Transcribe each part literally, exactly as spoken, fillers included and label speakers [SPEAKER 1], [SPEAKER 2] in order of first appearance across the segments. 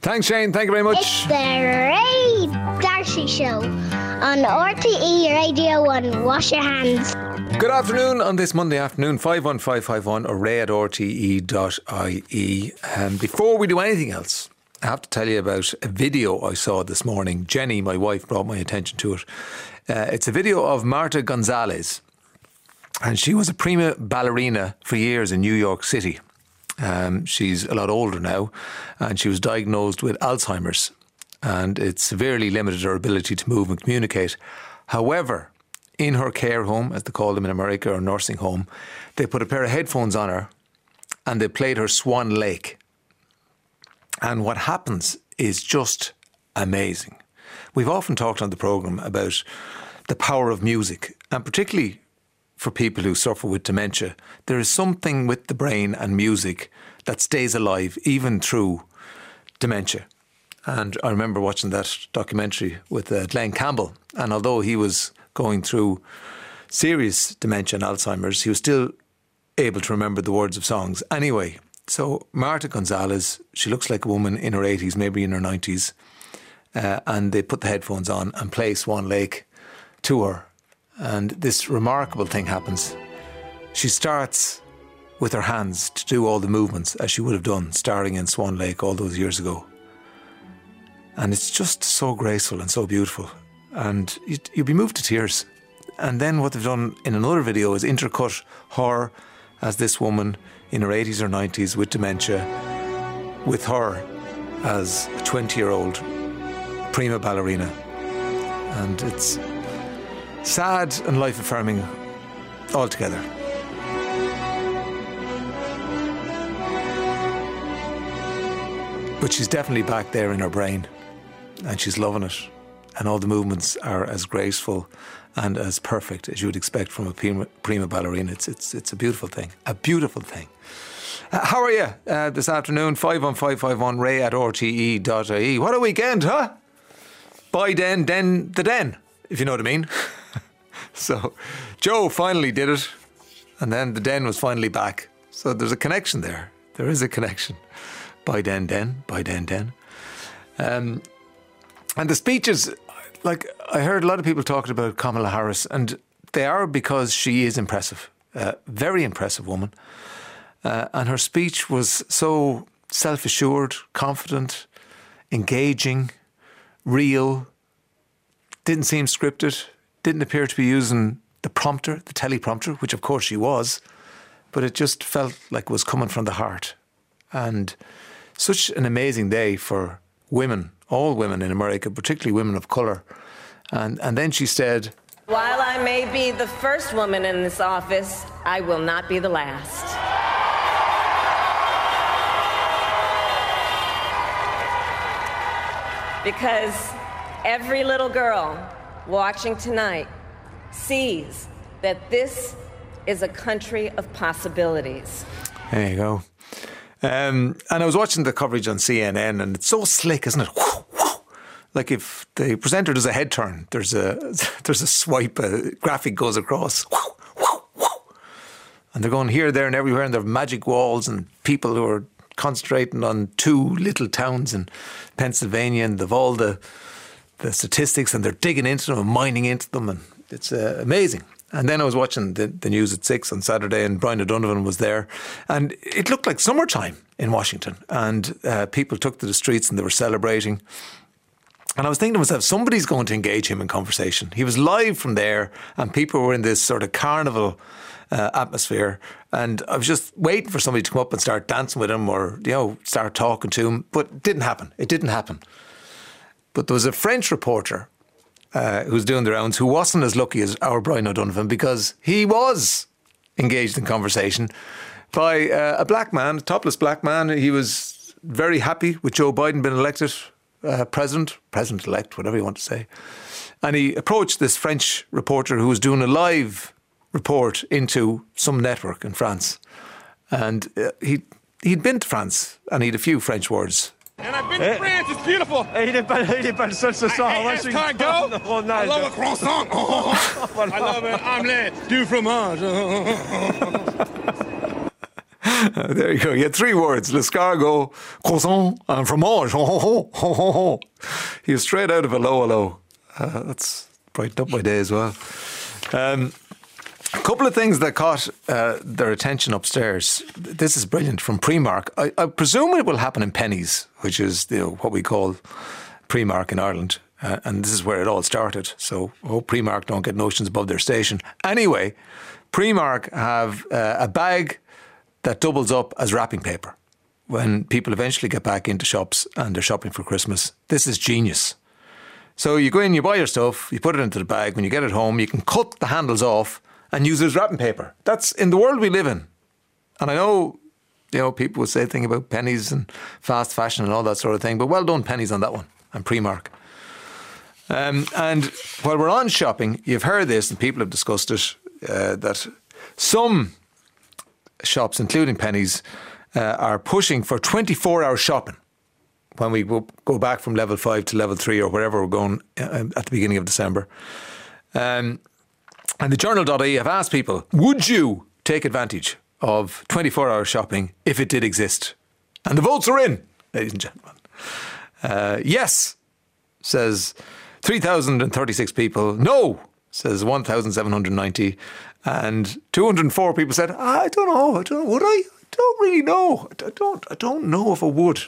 [SPEAKER 1] Thanks, Shane. Thank you very much.
[SPEAKER 2] It's the Ray Darcy Show on R T E Radio one. Wash your hands.
[SPEAKER 1] Good afternoon on this Monday afternoon, five one five five one or ray at r t e dot i e. Um, before we do anything else, I have to tell you about a video I saw this morning. Jenny, my wife, brought my attention to it. Uh, it's a video of Marta Gonzalez, and she was a prima ballerina for years in New York City. Um, she's a lot older now, and she was diagnosed with Alzheimer's, and it severely limited her ability to move and communicate. However, in her care home, as they call them in America, or nursing home, they put a pair of headphones on her and they played her Swan Lake. And what happens is just amazing. We've often talked on the programme about the power of music, and particularly for people who suffer with dementia, there is something with the brain and music that stays alive even through dementia. And I remember watching that documentary with uh, Glenn Campbell, and although he was going through serious dementia and Alzheimer's, he was still able to remember the words of songs. Anyway, so Marta Gonzalez, she looks like a woman in her eighties, maybe in her nineties, uh, and they put the headphones on and play Swan Lake to her. And this remarkable thing happens. She starts with her hands to do all the movements as she would have done starting in Swan Lake all those years ago. And it's just so graceful and so beautiful. And you'd, you'd be moved to tears. And then what they've done in another video is intercut her as this woman in her eighties or nineties with dementia, with her as a twenty-year-old prima ballerina. And it's sad and life-affirming altogether. But she's definitely back there in her brain, and she's loving it. And all the movements are as graceful and as perfect as you would expect from a prima, prima ballerina. It's it's it's a beautiful thing. A beautiful thing. Uh, how are you uh, this afternoon? five one five five one ray at r t e dot i e. What a weekend, huh? By den, den, the den, if you know what I mean. So Joe finally did it, and then the den was finally back. So there's a connection there. There is a connection. By den, den, by den, den. Um, and the speeches, like I heard a lot of people talking about Kamala Harris, and they are because she is impressive. Uh, very impressive woman. Uh, and her speech was so self-assured, confident, engaging, real, didn't seem scripted, didn't appear to be using the prompter, the teleprompter, which of course she was, but it just felt like it was coming from the heart. And such an amazing day for women, all women in America, particularly women of colour. And and then she said,
[SPEAKER 3] "While I may be the first woman in this office, I will not be the last." Because every little girl watching tonight sees that this is a country of possibilities.
[SPEAKER 1] There you go. Um, and I was watching the coverage on C N N, and it's so slick, isn't it? Like if the presenter does a head turn, there's a there's a swipe, a graphic goes across. And they're going here, there and everywhere, and there are magic walls and people who are concentrating on two little towns in Pennsylvania, and they've all the the statistics, and they're digging into them and mining into them, and it's uh, amazing. And then I was watching the, the news at six on Saturday, and Brian O'Donovan was there, and it looked like summertime in Washington, and uh, people took to the streets and they were celebrating. And I was thinking to myself, somebody's going to engage him in conversation. He was live from there, and people were in this sort of carnival uh, atmosphere, and I was just waiting for somebody to come up and start dancing with him, or, you know, start talking to him, but it didn't happen. It didn't happen. But there was a French reporter uh, who was doing the rounds who wasn't as lucky as our Brian O'Donovan, because he was engaged in conversation by uh, a black man, a topless black man. He was very happy with Joe Biden being elected uh, president, president-elect, whatever you want to say. And he approached this French reporter who was doing a live report into some network in France. And uh, he, he'd been to France, and he had a few French words.
[SPEAKER 4] And I've been to
[SPEAKER 5] Eh.
[SPEAKER 4] France, it's beautiful.
[SPEAKER 5] Il est pas, il est pas le seul ce soir.
[SPEAKER 4] Hey,
[SPEAKER 5] Moi,
[SPEAKER 4] hey,
[SPEAKER 5] je suis
[SPEAKER 4] escargot.
[SPEAKER 5] une
[SPEAKER 4] I
[SPEAKER 5] Ronaldo.
[SPEAKER 4] love a croissant. I love an omelette du fromage.
[SPEAKER 1] Uh, there you go. You had three words: l'escargot, croissant, and fromage. Ho, ho, ho, ho, ho, ho. He was straight out of a low, low. Uh, that's brightened up my day as well. Um, a couple of things that caught uh, their attention upstairs. This is brilliant from Primark. I, I presume it will happen in Pennies, which is, you know, what we call Primark in Ireland. Uh, and this is where it all started. So I hope Primark don't get notions above their station. Anyway, Primark have uh, a bag that doubles up as wrapping paper when people eventually get back into shops and they're shopping for Christmas. This is genius. So you go in, you buy your stuff, you put it into the bag. When you get it home, you can cut the handles off and use it as wrapping paper. That's in the world we live in. And I know, you know, people would say things about Pennies and fast fashion and all that sort of thing, but well done, Pennies, on that one, and Primark. Um, and while we're on shopping, you've heard this and people have discussed it, uh, that some shops, including Pennies, uh, are pushing for twenty-four hour shopping when we go, go back from level five to level three or wherever we're going uh, at the beginning of December. Um, and the journal dot I E have asked people, would you take advantage of twenty-four hour shopping if it did exist? And the votes are in, ladies and gentlemen. Uh, yes, says three thousand thirty-six people. No, says one thousand seven hundred ninety. And two hundred four people said, I don't know, I don't know, would I? I don't really know. I don't, I don't know if I would.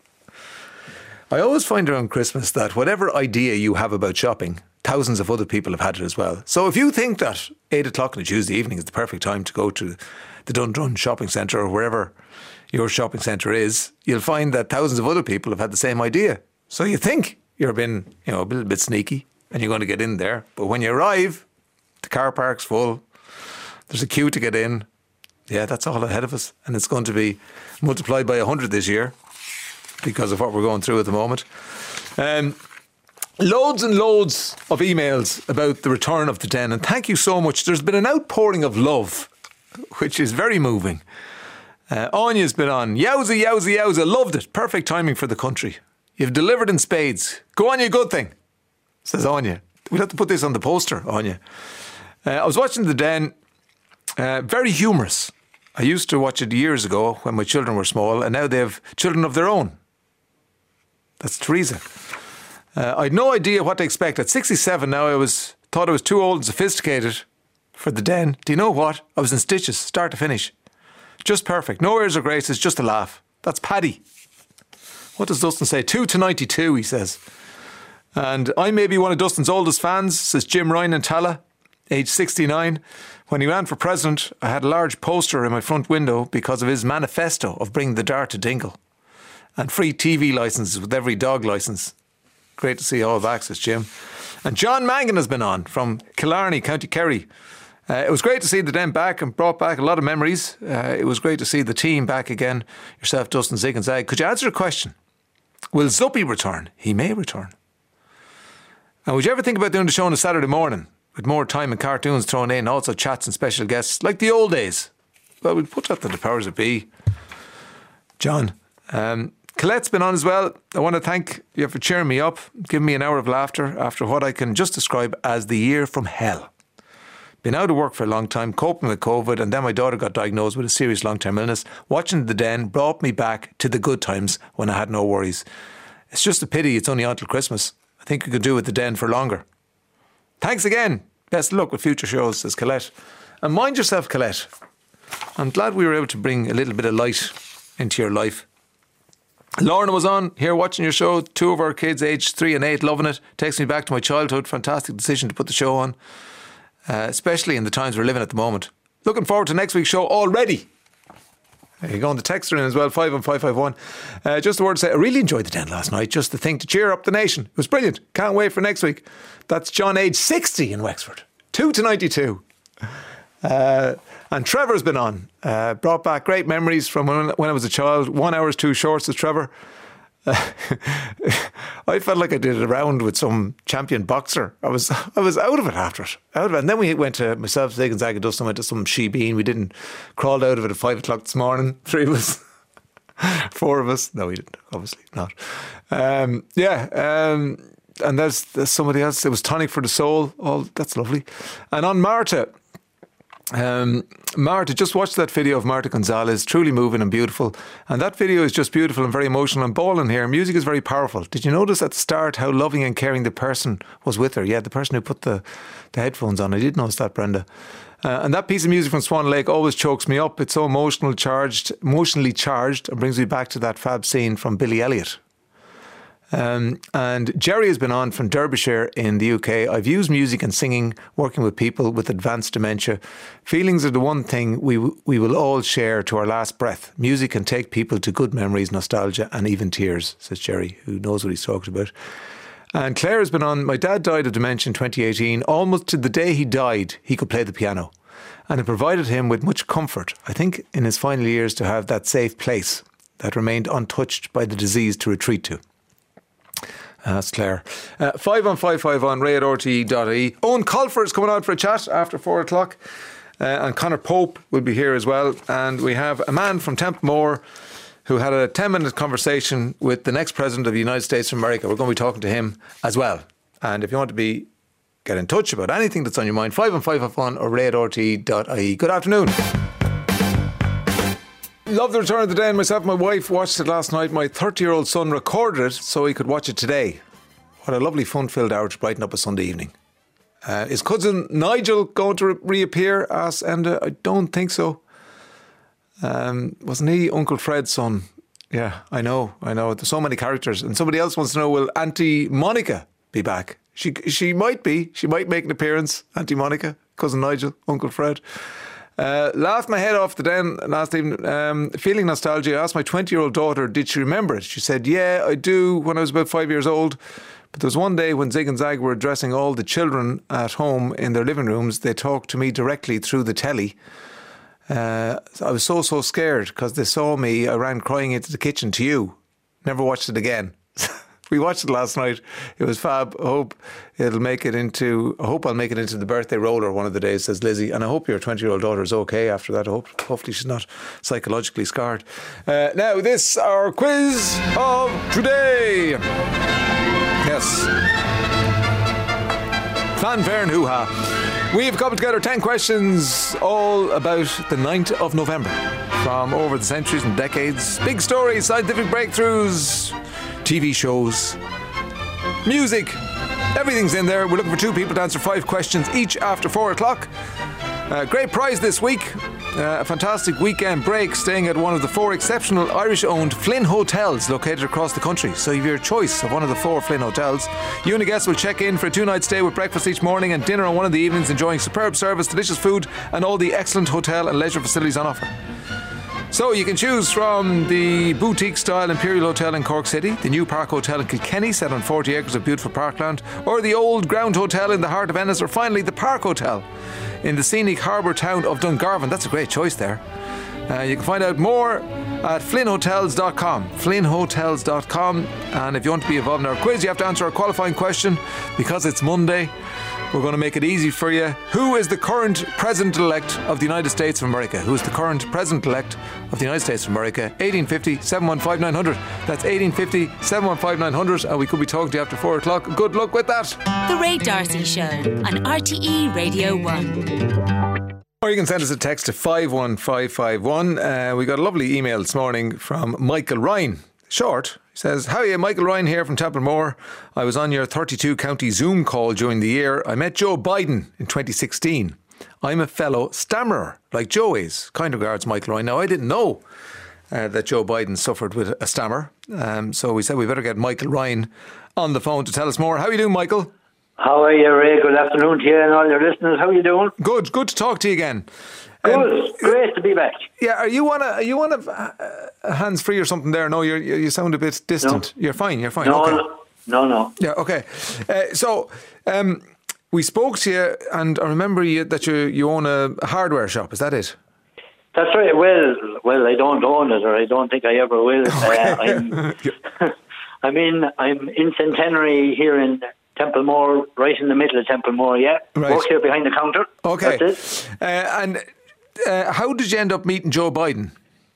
[SPEAKER 1] I always find around Christmas that whatever idea you have about shopping, thousands of other people have had it as well. So if you think that eight o'clock on a Tuesday evening is the perfect time to go to the Dundrum shopping centre or wherever your shopping centre is, you'll find that thousands of other people have had the same idea. So you think you're being, you know, a little bit sneaky and you're going to get in there. But when you arrive, the car park's full. There's a queue to get in. Yeah, that's all ahead of us. And it's going to be multiplied by one hundred this year because of what we're going through at the moment. Um, loads and loads of emails about the return of the Den. And thank you so much. There's been an outpouring of love, which is very moving. Uh, Anya's been on. Yowza, yowza, yowza. Loved it. Perfect timing for the country. You've delivered in spades. Go on, you good thing, says Anya. We'll have to put this on the poster, Anya. Uh, I was watching The Den. Uh, very humorous. I used to watch it years ago when my children were small, and now they have children of their own. That's Teresa. Uh, I had no idea what to expect. At sixty-seven now, I was thought I was too old and sophisticated for The Den. Do you know what? I was in stitches, start to finish. Just perfect. No airs or graces, just a laugh. That's Paddy. What does Dustin say? two to ninety-two, he says. And I may be one of Dustin's oldest fans, says Jim Ryan in Tala, age sixty-nine. When he ran for president, I had a large poster in my front window because of his manifesto of bringing the dart to Dingle. And free T V licences with every dog licence. Great to see all back, says Jim. And John Mangan has been on from Killarney, County Kerry. Uh, it was great to see the Den back and brought back a lot of memories. Uh, it was great to see the team back again. Yourself, Dustin, Zig and Zag. Could you answer a question? Will Zuppy return? He may return. And would you ever think about doing the show on a Saturday morning with more time and cartoons thrown in, also chats and special guests, like the old days? Well, we'll put that to the powers that be. John. Um, Colette's been on as well. I want to thank you for cheering me up, giving me an hour of laughter after what I can just describe as the year from hell. Been out of work for a long time, coping with COVID, and then my daughter got diagnosed with a serious long-term illness. Watching The Den brought me back to the good times when I had no worries. It's just a pity it's only on till Christmas. I think we could do with The Den for longer. Thanks again. Best of luck with future shows, says Colette. And mind yourself, Colette. I'm glad we were able to bring a little bit of light into your life. Lorna was on here watching your show. Two of our kids, aged three and eight, loving it. Takes me back to my childhood. Fantastic decision to put the show on. Uh, especially in the times we're living at the moment. Looking forward to next week's show already. There you go, on the texter in as well, five one five five one. Uh, just a word to say, I really enjoyed The Den last night. Just the thing to cheer up the nation. It was brilliant. Can't wait for next week. That's John, age sixty in Wexford. two to ninety-two. Uh, and Trevor's been on. Uh, brought back great memories from when, when I was a child. One hour is too short, says Trevor. Uh, I felt like I did a round with some champion boxer. I was I was out of it after it. Out of it. And then we went to, myself, Zig and Zag and Dustin went to some Shebeen. We didn't, crawled out of it at five o'clock this morning. Three of us. Four of us. No, we didn't. Obviously not. Um, yeah. Um, and there's, there's somebody else. It was Tonic for the Soul. Oh, that's lovely. And on Marta, Um, Marta, just watched that video of Marta Gonzalez, truly moving and beautiful. And that video is just beautiful and very emotional and bawling here. Music is very powerful. Did you notice at the start how loving and caring the person was with her? Yeah, the person who put the, the headphones on. I did notice that, Brenda. Uh, and that piece of music from Swan Lake always chokes me up. It's so emotional, charged, emotionally charged, and brings me back to that fab scene from Billy Elliot. Um, and Jerry has been on from Derbyshire in the U K. I've used music and singing, working with people with advanced dementia. Feelings are the one thing we w- we will all share to our last breath. Music can take people to good memories, nostalgia, and even tears, says Jerry, who knows what he's talking about. And Claire has been on. My dad died of dementia in twenty eighteen. Almost to the day he died, he could play the piano. And it provided him with much comfort, I think, in his final years, to have that safe place that remained untouched by the disease to retreat to. Uh, that's Claire. Uh, five one five five one, ray at r t e dot i e. Owen Colfer is coming out for a chat after four o'clock. Uh, and Conor Pope will be here as well. And we have a man from Templemore who had a ten minute conversation with the next President of the United States of America. We're going to be talking to him as well. And if you want to be get in touch about anything that's on your mind, five one five five one or ray at r t e dot i e. Good afternoon. Love the return of the day, and myself and my wife watched it last night. My thirty-year-old son recorded it so he could watch it today. What a lovely fun-filled hour to brighten up a Sunday evening. Uh, is cousin Nigel going to re- reappear? Asked Enda. I don't think so. Um, wasn't he Uncle Fred's son? Yeah, I know, I know. There's so many characters. And somebody else wants to know, will Auntie Monica be back? She she might be. She might make an appearance. Auntie Monica, cousin Nigel, Uncle Fred. Uh, laughed my head off the den last evening, um, feeling nostalgia. I asked my twenty-year-old daughter, did she remember it? She said, yeah, I do, when I was about five years old. But there was one day when Zig and Zag were addressing all the children at home in their living rooms. They talked to me directly through the telly. Uh, I was so, so scared because they saw me. I ran crying into the kitchen to you. Never watched it again. We watched it last night. It was fab. I hope it'll make it into, I hope I'll make it into the birthday roller one of the days, says Lizzie. And I hope your twenty-year-old daughter is okay after that. I hope, hopefully she's not psychologically scarred. Uh, now, this, our quiz of today. Yes. Fanfare and hoo-ha. We've coupled together ten questions all about the ninth of November. From over the centuries and decades. Big stories, scientific breakthroughs, T V shows, music, everything's in there. We're looking for two people to answer five questions each after four o'clock. Uh, great prize this week. Uh, a fantastic weekend break staying at one of the four exceptional Irish-owned Flynn hotels located across the country. So you have your choice of one of the four Flynn hotels. You and a guest will check in for a two-night stay with breakfast each morning and dinner on one of the evenings, enjoying superb service, delicious food and all the excellent hotel and leisure facilities on offer. So you can choose from the boutique-style Imperial Hotel in Cork City, the new Park Hotel in Kilkenny, set on forty acres of beautiful parkland, or the old Ground Hotel in the heart of Ennis, or finally the Park Hotel in the scenic harbour town of Dungarvan. That's a great choice there. Uh, you can find out more at flynn hotels dot com. flynn hotels dot com. And if you want to be involved in our quiz, you have to answer our qualifying question. Because it's Monday, we're going to make it easy for you. Who is the current President-elect of the United States of America? Who is the current President-elect of the United States of America? eighteen fifty, seven one five, nine hundred. That's eighteen fifty, seven one five, nine hundred. And we could be talking to you after four o'clock. Good luck with that.
[SPEAKER 4] The Ray D'Arcy Show on R T E Radio one.
[SPEAKER 1] Or you can send us a text to five one five five one. Uh, we got a lovely email this morning from Michael Ryan. Short. He says, how are you? Michael Ryan here from Templemore. I was on your thirty-two county Zoom call during the year. I met Joe Biden in twenty sixteen. I'm a fellow stammerer, like Joe is. Kind regards, Michael Ryan. Now, I didn't know uh, that Joe Biden suffered with a stammer. Um, so we said we better get Michael Ryan on the phone to tell us more. How are you doing, Michael?
[SPEAKER 6] How are you, Ray? Good afternoon to you and all your listeners. How are you doing?
[SPEAKER 1] Good. Good to talk to you again.
[SPEAKER 6] Good.
[SPEAKER 1] Um,
[SPEAKER 6] Great to be back.
[SPEAKER 1] Yeah, are you on a, are you on a uh, hands free or something there? No, you're, you you sound a bit distant. No. You're fine, you're fine.
[SPEAKER 6] No,
[SPEAKER 1] okay.
[SPEAKER 6] no, no.
[SPEAKER 1] Yeah, okay. Uh, so, um, we spoke to you and I remember you, that you, you own a hardware shop, is that it?
[SPEAKER 6] That's right. Well, well, I don't own it, or I don't think I ever will. Uh, I'm, I mean, I'm in Centenary here in Templemore, right in the middle of Templemore, yeah.
[SPEAKER 1] Right.
[SPEAKER 6] Work here behind the counter.
[SPEAKER 1] Okay.
[SPEAKER 6] That's it.
[SPEAKER 1] Uh, and uh, how did you end up meeting Joe Biden?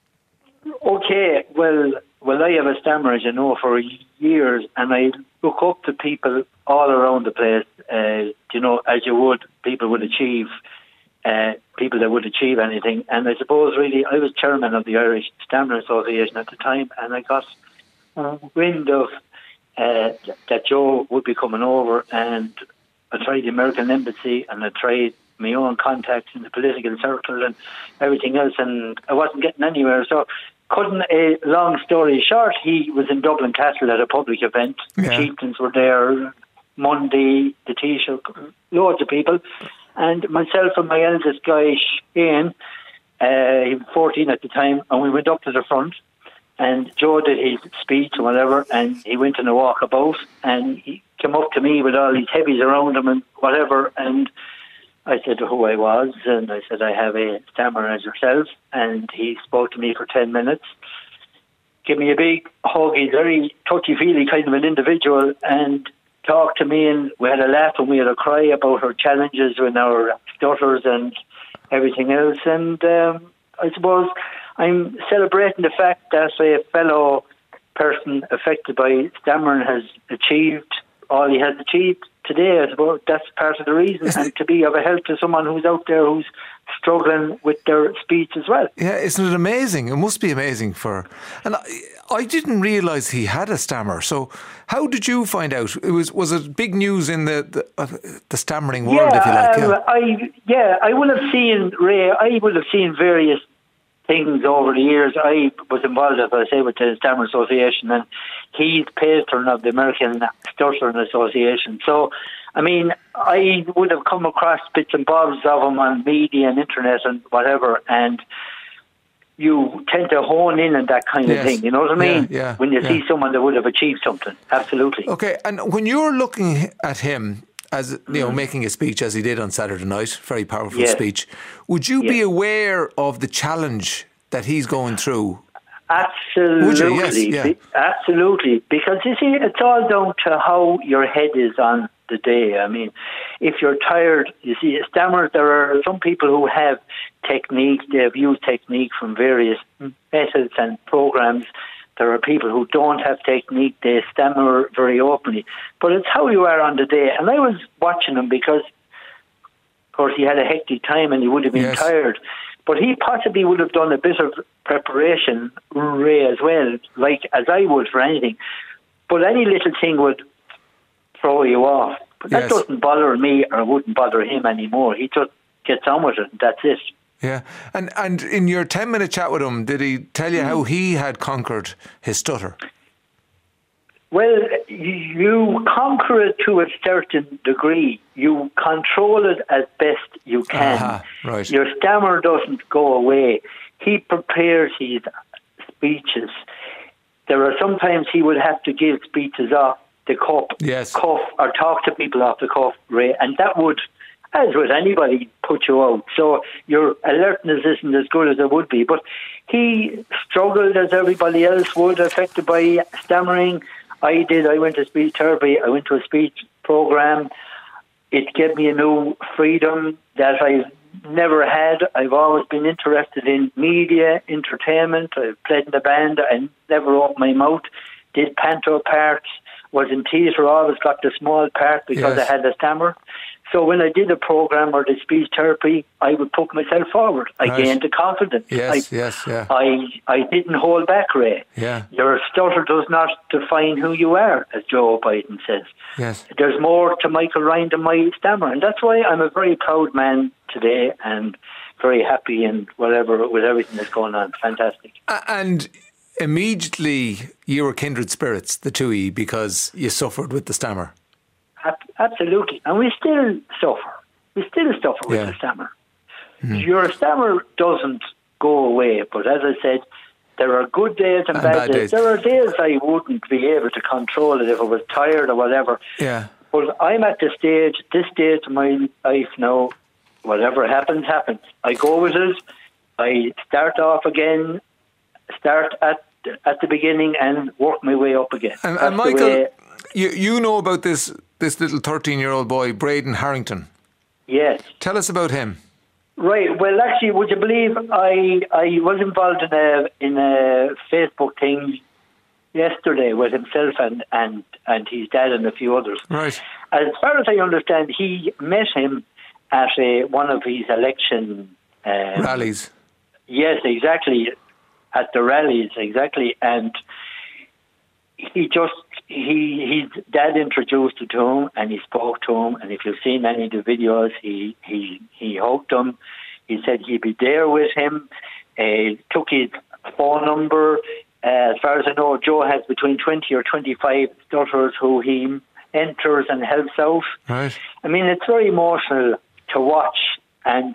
[SPEAKER 6] Okay, well, well, I have a stammer, as you know, for years, and I look up to people all around the place, uh, you know, as you would, people would achieve uh, people that would achieve anything. And I suppose really I was chairman of the Irish Stammer Association at the time, and I got uh, wind of uh, that Joe would be coming over, and I tried the American Embassy and I tried my own contacts in the political circle and everything else, and I wasn't getting anywhere. So cutting a long story short, he was in Dublin Castle at a public event.
[SPEAKER 1] Yeah.
[SPEAKER 6] Chieftains were there, Monday, the Taoiseach, loads of people, and myself and my eldest guy, Ian, uh, he was fourteen at the time, and we went up to the front, and Joe did his speech or whatever, and he went on a walkabout, and he came up to me with all these heavies around him and whatever, and I said who I was, and I said I have a stammer as yourself, and he spoke to me for ten minutes, gave me a big hug. He's very touchy-feely kind of an individual, and talked to me, and we had a laugh and we had a cry about our challenges with our stutters and everything else. And um, I suppose I'm celebrating the fact that a fellow person affected by stammering has achieved all he has achieved today. I suppose that's part of the reason, and to be of a help to someone who's out there who's struggling with their speech as well.
[SPEAKER 1] Yeah, isn't it amazing? It must be amazing for... And I, I didn't realise he had a stammer. So how did you find out? It was was it big news in the the, uh, the stammering world,
[SPEAKER 6] yeah,
[SPEAKER 1] if you like?
[SPEAKER 6] Um,
[SPEAKER 1] yeah,
[SPEAKER 6] I yeah, I would have seen Ray. I would have seen various things over the years. I was involved, as I say, with the Stammer Association, and he's patron of the American Stuttering Association. So, I mean, I would have come across bits and bobs of him on media and internet and whatever, and you tend to hone in on that kind
[SPEAKER 1] yes.
[SPEAKER 6] of thing. You know what I mean?
[SPEAKER 1] Yeah, yeah,
[SPEAKER 6] when you
[SPEAKER 1] yeah.
[SPEAKER 6] see someone that would have achieved something. Absolutely.
[SPEAKER 1] Okay, and when you're looking at him, as you know, making a speech as he did on Saturday night, very powerful
[SPEAKER 6] Yes.
[SPEAKER 1] speech, would you
[SPEAKER 6] Yes.
[SPEAKER 1] be aware of the challenge that he's going through?
[SPEAKER 6] Absolutely.
[SPEAKER 1] Would you? Yes, yeah.
[SPEAKER 6] Be- Absolutely. Because you see, it's all down to how your head is on the day. I mean, if you're tired, you see, stammers, there are some people who have techniques, they have used technique from various methods and programs. There are people who don't have technique, they stammer very openly. But it's how you are on the day. And I was watching him because, of course, he had a hectic time and he would have been
[SPEAKER 1] Yes.
[SPEAKER 6] tired. But he possibly would have done a bit of preparation, Ray, as well, like as I would for anything. But any little thing would throw you off. But that
[SPEAKER 1] Yes.
[SPEAKER 6] doesn't bother me or wouldn't bother him anymore. He just gets on with it, and that's it.
[SPEAKER 1] Yeah, and and in your ten minute chat with him, did he tell you how he had conquered his stutter?
[SPEAKER 6] Well, you conquer it to a certain degree. You control it as best you can.
[SPEAKER 1] Aha, right.
[SPEAKER 6] Your stammer doesn't go away. He prepares his speeches. There are sometimes he would have to give speeches off the cuff,
[SPEAKER 1] Yes.
[SPEAKER 6] cuff or talk to people off the cuff, Ray, and that would, as with anybody, put you out. So your alertness isn't as good as it would be. But he struggled as everybody else would, affected by stammering. I did. I went to speech therapy. I went to a speech program. It gave me a new freedom that I've never had. I've always been interested in media, entertainment. I've played in the band. I never opened my mouth. Did panto parts. Was in theatre. Always got the small part because
[SPEAKER 1] Yes.
[SPEAKER 6] I had a stammer. So when I did a program or the speech therapy, I would put myself forward. I
[SPEAKER 1] Right.
[SPEAKER 6] gained the confidence.
[SPEAKER 1] Yes,
[SPEAKER 6] I,
[SPEAKER 1] yes, yeah.
[SPEAKER 6] I I didn't hold back, Ray.
[SPEAKER 1] Yeah.
[SPEAKER 6] Your stutter does not define who you are, as Joe Biden says.
[SPEAKER 1] Yes.
[SPEAKER 6] There's more to Michael Ryan than my stammer, and that's why I'm a very proud man today and very happy and whatever with everything that's going on. Fantastic.
[SPEAKER 1] A- And immediately you were kindred spirits, the two of you, because you suffered with the stammer.
[SPEAKER 6] Ab- Absolutely. And we still suffer. We still suffer with
[SPEAKER 1] Yeah.
[SPEAKER 6] the stammer. Your stammer doesn't go away, but as I said, there are good days and,
[SPEAKER 1] And
[SPEAKER 6] bad,
[SPEAKER 1] bad
[SPEAKER 6] days.
[SPEAKER 1] days.
[SPEAKER 6] There are days I wouldn't be able to control it if I was tired or whatever.
[SPEAKER 1] Yeah.
[SPEAKER 6] But I'm at the stage, this stage of my life now, whatever happens, happens. I go with it. I start off again, start at at the beginning and work my way up again.
[SPEAKER 1] And,
[SPEAKER 6] That's
[SPEAKER 1] and
[SPEAKER 6] the
[SPEAKER 1] Michael,
[SPEAKER 6] way-
[SPEAKER 1] you you know about this this little thirteen-year-old boy, Braden Harrington.
[SPEAKER 6] yes.
[SPEAKER 1] Tell us about him.
[SPEAKER 6] Right. Well, actually, would you believe I I was involved in a in a Facebook thing yesterday with himself and and and his dad and a few others.
[SPEAKER 1] Right.
[SPEAKER 6] As far as I understand, he met him at a, one of his election um,
[SPEAKER 1] rallies.
[SPEAKER 6] Yes, exactly. At the rallies, exactly. And he just, he his dad introduced it to him, and he spoke to him. And if you've seen any of the videos, he he he hugged him. He said he'd be there with him. Uh, took his phone number. Uh, as far as I know, Joe has between twenty or twenty-five stutterers who he enters and helps out.
[SPEAKER 1] Right.
[SPEAKER 6] I mean, it's very emotional to watch, and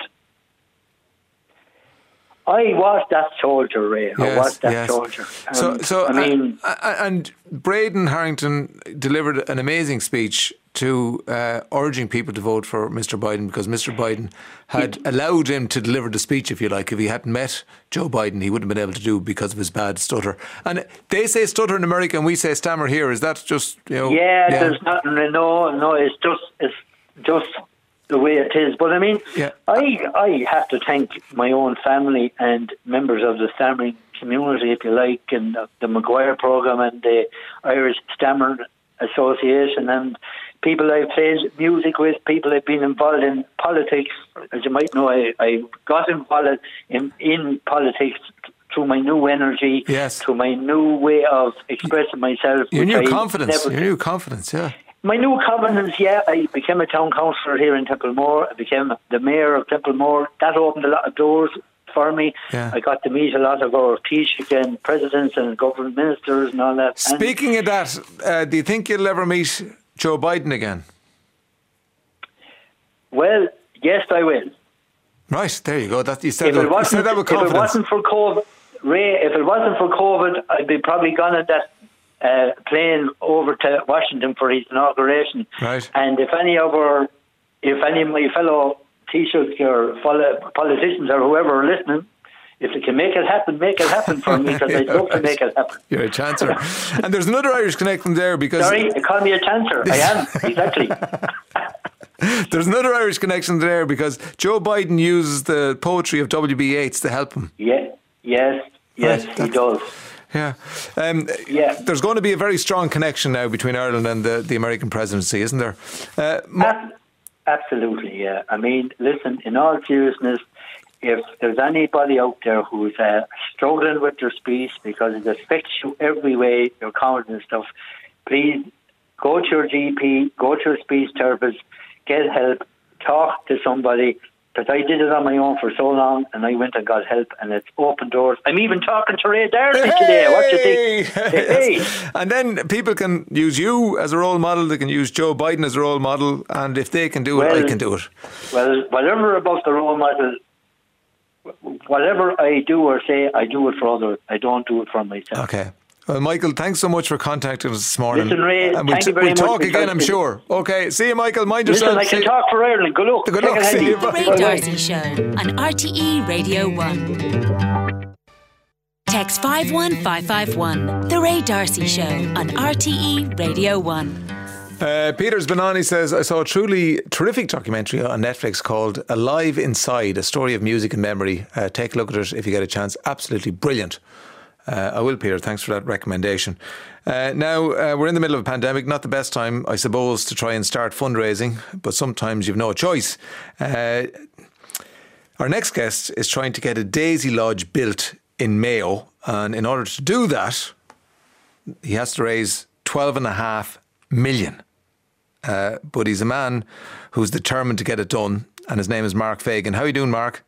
[SPEAKER 6] I was that soldier, Ray.
[SPEAKER 1] Yes,
[SPEAKER 6] I was that
[SPEAKER 1] yes.
[SPEAKER 6] soldier. And,
[SPEAKER 1] So, so
[SPEAKER 6] I mean,
[SPEAKER 1] uh, uh, and Braden Harrington delivered an amazing speech to uh, urging people to vote for Mister Biden, because Mister Biden had allowed him to deliver the speech, if you like. If he hadn't met Joe Biden, he wouldn't have been able to do it because of his bad stutter. And they say stutter in America, and we say stammer here. Is that just, you know?
[SPEAKER 6] yeah, yeah. there's nothing. No, no, it's just it's just the way it is. But I mean,
[SPEAKER 1] yeah.
[SPEAKER 6] I I have to thank my own family and members of the stammering community, if you like, and the Maguire program and the Irish Stammer Association, and people I've played music with, people I've been involved in politics. As you might know, I, I got involved in, in politics through my new energy,
[SPEAKER 1] yes.
[SPEAKER 6] through my new way of expressing myself.
[SPEAKER 1] Your new
[SPEAKER 6] I
[SPEAKER 1] confidence,
[SPEAKER 6] never
[SPEAKER 1] your new confidence, yeah.
[SPEAKER 6] My new confidence, yeah. I became a town councillor here in Templemore. I became the mayor of Templemore. That opened a lot of doors for me.
[SPEAKER 1] Yeah.
[SPEAKER 6] I got to meet a lot of our Taoiseach and presidents and government ministers and all that.
[SPEAKER 1] Speaking
[SPEAKER 6] and
[SPEAKER 1] of that, uh, do you think you'll ever meet Joe Biden again?
[SPEAKER 6] Well, yes, I will.
[SPEAKER 1] Right, there you go. That you said,
[SPEAKER 6] If
[SPEAKER 1] that,
[SPEAKER 6] it wasn't,
[SPEAKER 1] you said that with
[SPEAKER 6] if it
[SPEAKER 1] confidence.
[SPEAKER 6] wasn't for COVID, Ray, if it wasn't for COVID, I'd be probably gone at that uh, plane over to Washington for his inauguration.
[SPEAKER 1] Right.
[SPEAKER 6] And if any of our, if any of my fellow Taoiseach or fellow politicians or whoever are listening, if they can make it happen, make it happen for me, because I'd love to make it happen.
[SPEAKER 1] You're a chancer. And there's another Irish connection there because...
[SPEAKER 6] Sorry, you call me a chancer. I am, exactly.
[SPEAKER 1] There's another Irish connection there because Joe Biden uses the poetry of W B Yeats to help him.
[SPEAKER 6] Yeah, yes, yes,
[SPEAKER 1] Right,
[SPEAKER 6] he does.
[SPEAKER 1] Yeah. Um,
[SPEAKER 6] yeah.
[SPEAKER 1] There's going to be a very strong connection now between Ireland and the, the American presidency, isn't there? Uh,
[SPEAKER 6] Ab- absolutely, yeah. I mean, listen, in all seriousness, if there's anybody out there who's uh, struggling with their speech because it affects you every way, your confidence and stuff, please go to your G P, go to your speech therapist, get help, talk to somebody, because I did it on my own for so long, and I went and got help, and it's opened doors. I'm even talking to Ray Darcy
[SPEAKER 1] hey!
[SPEAKER 6] today. What do you think? Hey, hey.
[SPEAKER 1] And then people can use you as a role model, they can use Joe Biden as a role model, and if they can do
[SPEAKER 6] well,
[SPEAKER 1] it, I can do it.
[SPEAKER 6] Well, whatever about the role model, whatever I do or say, I do it for others. I don't do it for myself.
[SPEAKER 1] Okay. Well, Michael, thanks so much for contacting us this morning.
[SPEAKER 6] Listen, Ray,
[SPEAKER 1] and we'll,
[SPEAKER 6] thank you very
[SPEAKER 1] we'll
[SPEAKER 6] much.
[SPEAKER 1] talk again, I'm sure. Okay, see you, Michael. Mind yourself.
[SPEAKER 6] Listen, I can
[SPEAKER 1] see
[SPEAKER 6] talk for Ireland. Good luck.
[SPEAKER 1] Good
[SPEAKER 6] Take
[SPEAKER 1] luck.
[SPEAKER 6] it
[SPEAKER 1] See
[SPEAKER 6] handy.
[SPEAKER 1] you.
[SPEAKER 4] The Ray
[SPEAKER 1] Bye.
[SPEAKER 4] Darcy Show on R T E Radio one. Text five one five five one. The Ray Darcy Show on R T E Radio one.
[SPEAKER 1] Uh, Peters Benani says, I saw a truly terrific documentary on Netflix called Alive Inside, a story of music and memory. Uh, take a look at it if you get a chance. Absolutely brilliant. Uh, I will, Peter. Thanks for that recommendation. Uh, now, uh, we're in the middle of a pandemic. Not the best time, I suppose, to try and start fundraising, but sometimes you've no choice. Uh, our next guest is trying to get a Daisy Lodge built in Mayo, and in order to do that, he has to raise twelve and a half million. Uh, but he's a man who's determined to get it done, and his name is Mark Fagan. How are you doing, Mark?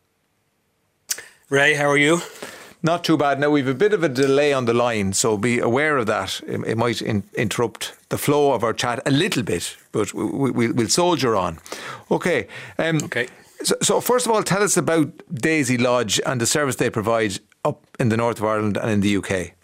[SPEAKER 7] Ray, how are you?
[SPEAKER 1] Not too bad. Now, we've a bit of a delay on the line, so be aware of that. It, it might in, interrupt the flow of our chat a little bit, but we, we, we'll soldier on. Okay. Um,
[SPEAKER 7] okay.
[SPEAKER 1] So, so, first of all, tell us about Daisy Lodge and the service they provide up in the north of Ireland and in the U K.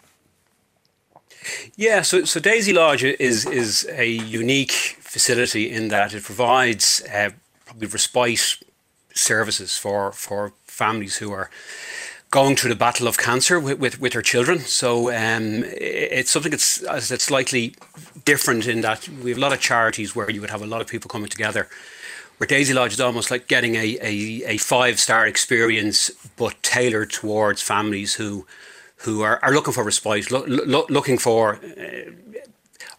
[SPEAKER 7] Yeah, so so Daisy Lodge is is a unique facility in that it provides uh, probably respite services for for families who are going through the battle of cancer with, with, with their children. So um, it's something that's, that's slightly different in that we have a lot of charities where you would have a lot of people coming together, where Daisy Lodge is almost like getting a, a, a five-star experience, but tailored towards families who who are, are looking for respite, lo, lo, looking for uh,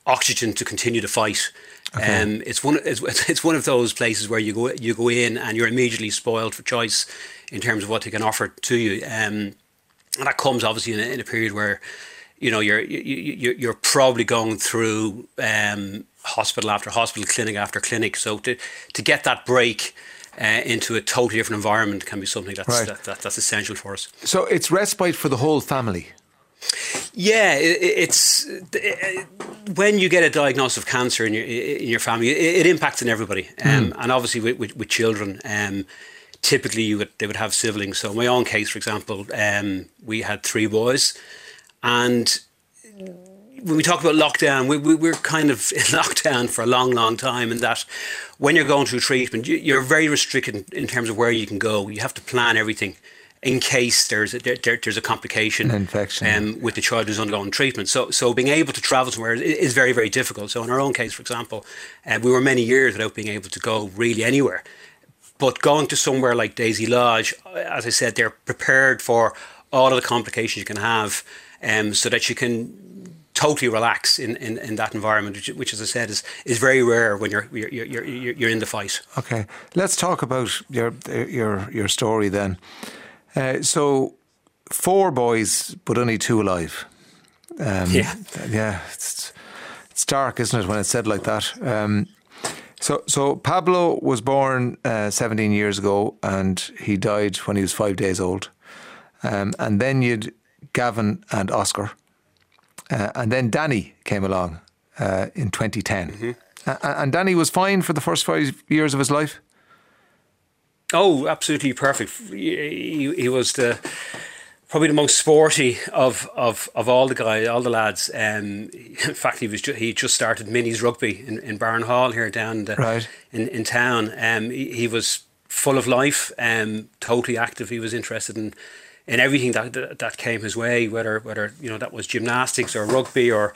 [SPEAKER 7] oxygen to continue the fight.
[SPEAKER 1] Okay.
[SPEAKER 7] Um, it's one. It's, it's one of those places where you go you go in and you're immediately spoiled for choice in terms of what they can offer to you. Um, and that comes obviously in a, in a period where, you know, you're you, you're probably going through um, hospital after hospital, clinic after clinic. So to to get that break uh, into a totally different environment can be something that's
[SPEAKER 1] Right.
[SPEAKER 7] that, that, that's essential for us.
[SPEAKER 1] So it's respite for the whole family.
[SPEAKER 7] Yeah, it, it's it, when you get a diagnosis of cancer in your in your family, it, it impacts on everybody, um, mm. and obviously with, with, with children, um, typically you would they would have siblings. So in my own case, for example, um, we had three boys, and when we talk about lockdown, we, we, we're kind of in lockdown for a long, long time, in that when you're going through treatment, you, you're very restricted in terms of where you can go. You have to plan everything in case there's a, there, there's a complication,
[SPEAKER 1] an infection,
[SPEAKER 7] um, with the child who's undergoing treatment. So so being able to travel somewhere is, is very, very difficult. So in our own case, for example, uh, we were many years without being able to go really anywhere. But going to somewhere like Daisy Lodge, as I said, they're prepared for all of the complications you can have, um, so that you can totally relax in, in, in that environment, which, which, as I said, is, is very rare when you're you're, you're you're you're in the fight.
[SPEAKER 1] Okay, let's talk about your your your story then. Uh, so, four boys, but only two alive. Um,
[SPEAKER 7] yeah,
[SPEAKER 1] yeah, it's, it's dark, isn't it, when it's said like that? Um, so, so Pablo was born uh, seventeen years ago, and he died when he was five days old. Um, and then you'd Gavin and Oscar, uh, and then Danny came along uh, in twenty ten. Mm-hmm. Uh, and Danny was fine for the first five years of his life.
[SPEAKER 7] Oh, absolutely perfect. He, he was the probably the most sporty of, of, of all the guys, all the lads. Um, in fact, he was ju- he just started minis rugby in, in Barn Hall here down the,
[SPEAKER 1] right.
[SPEAKER 7] in in town. Um, he, he was full of life, um, totally active. He was interested in, in everything that, that that came his way, whether whether you know that was gymnastics or rugby or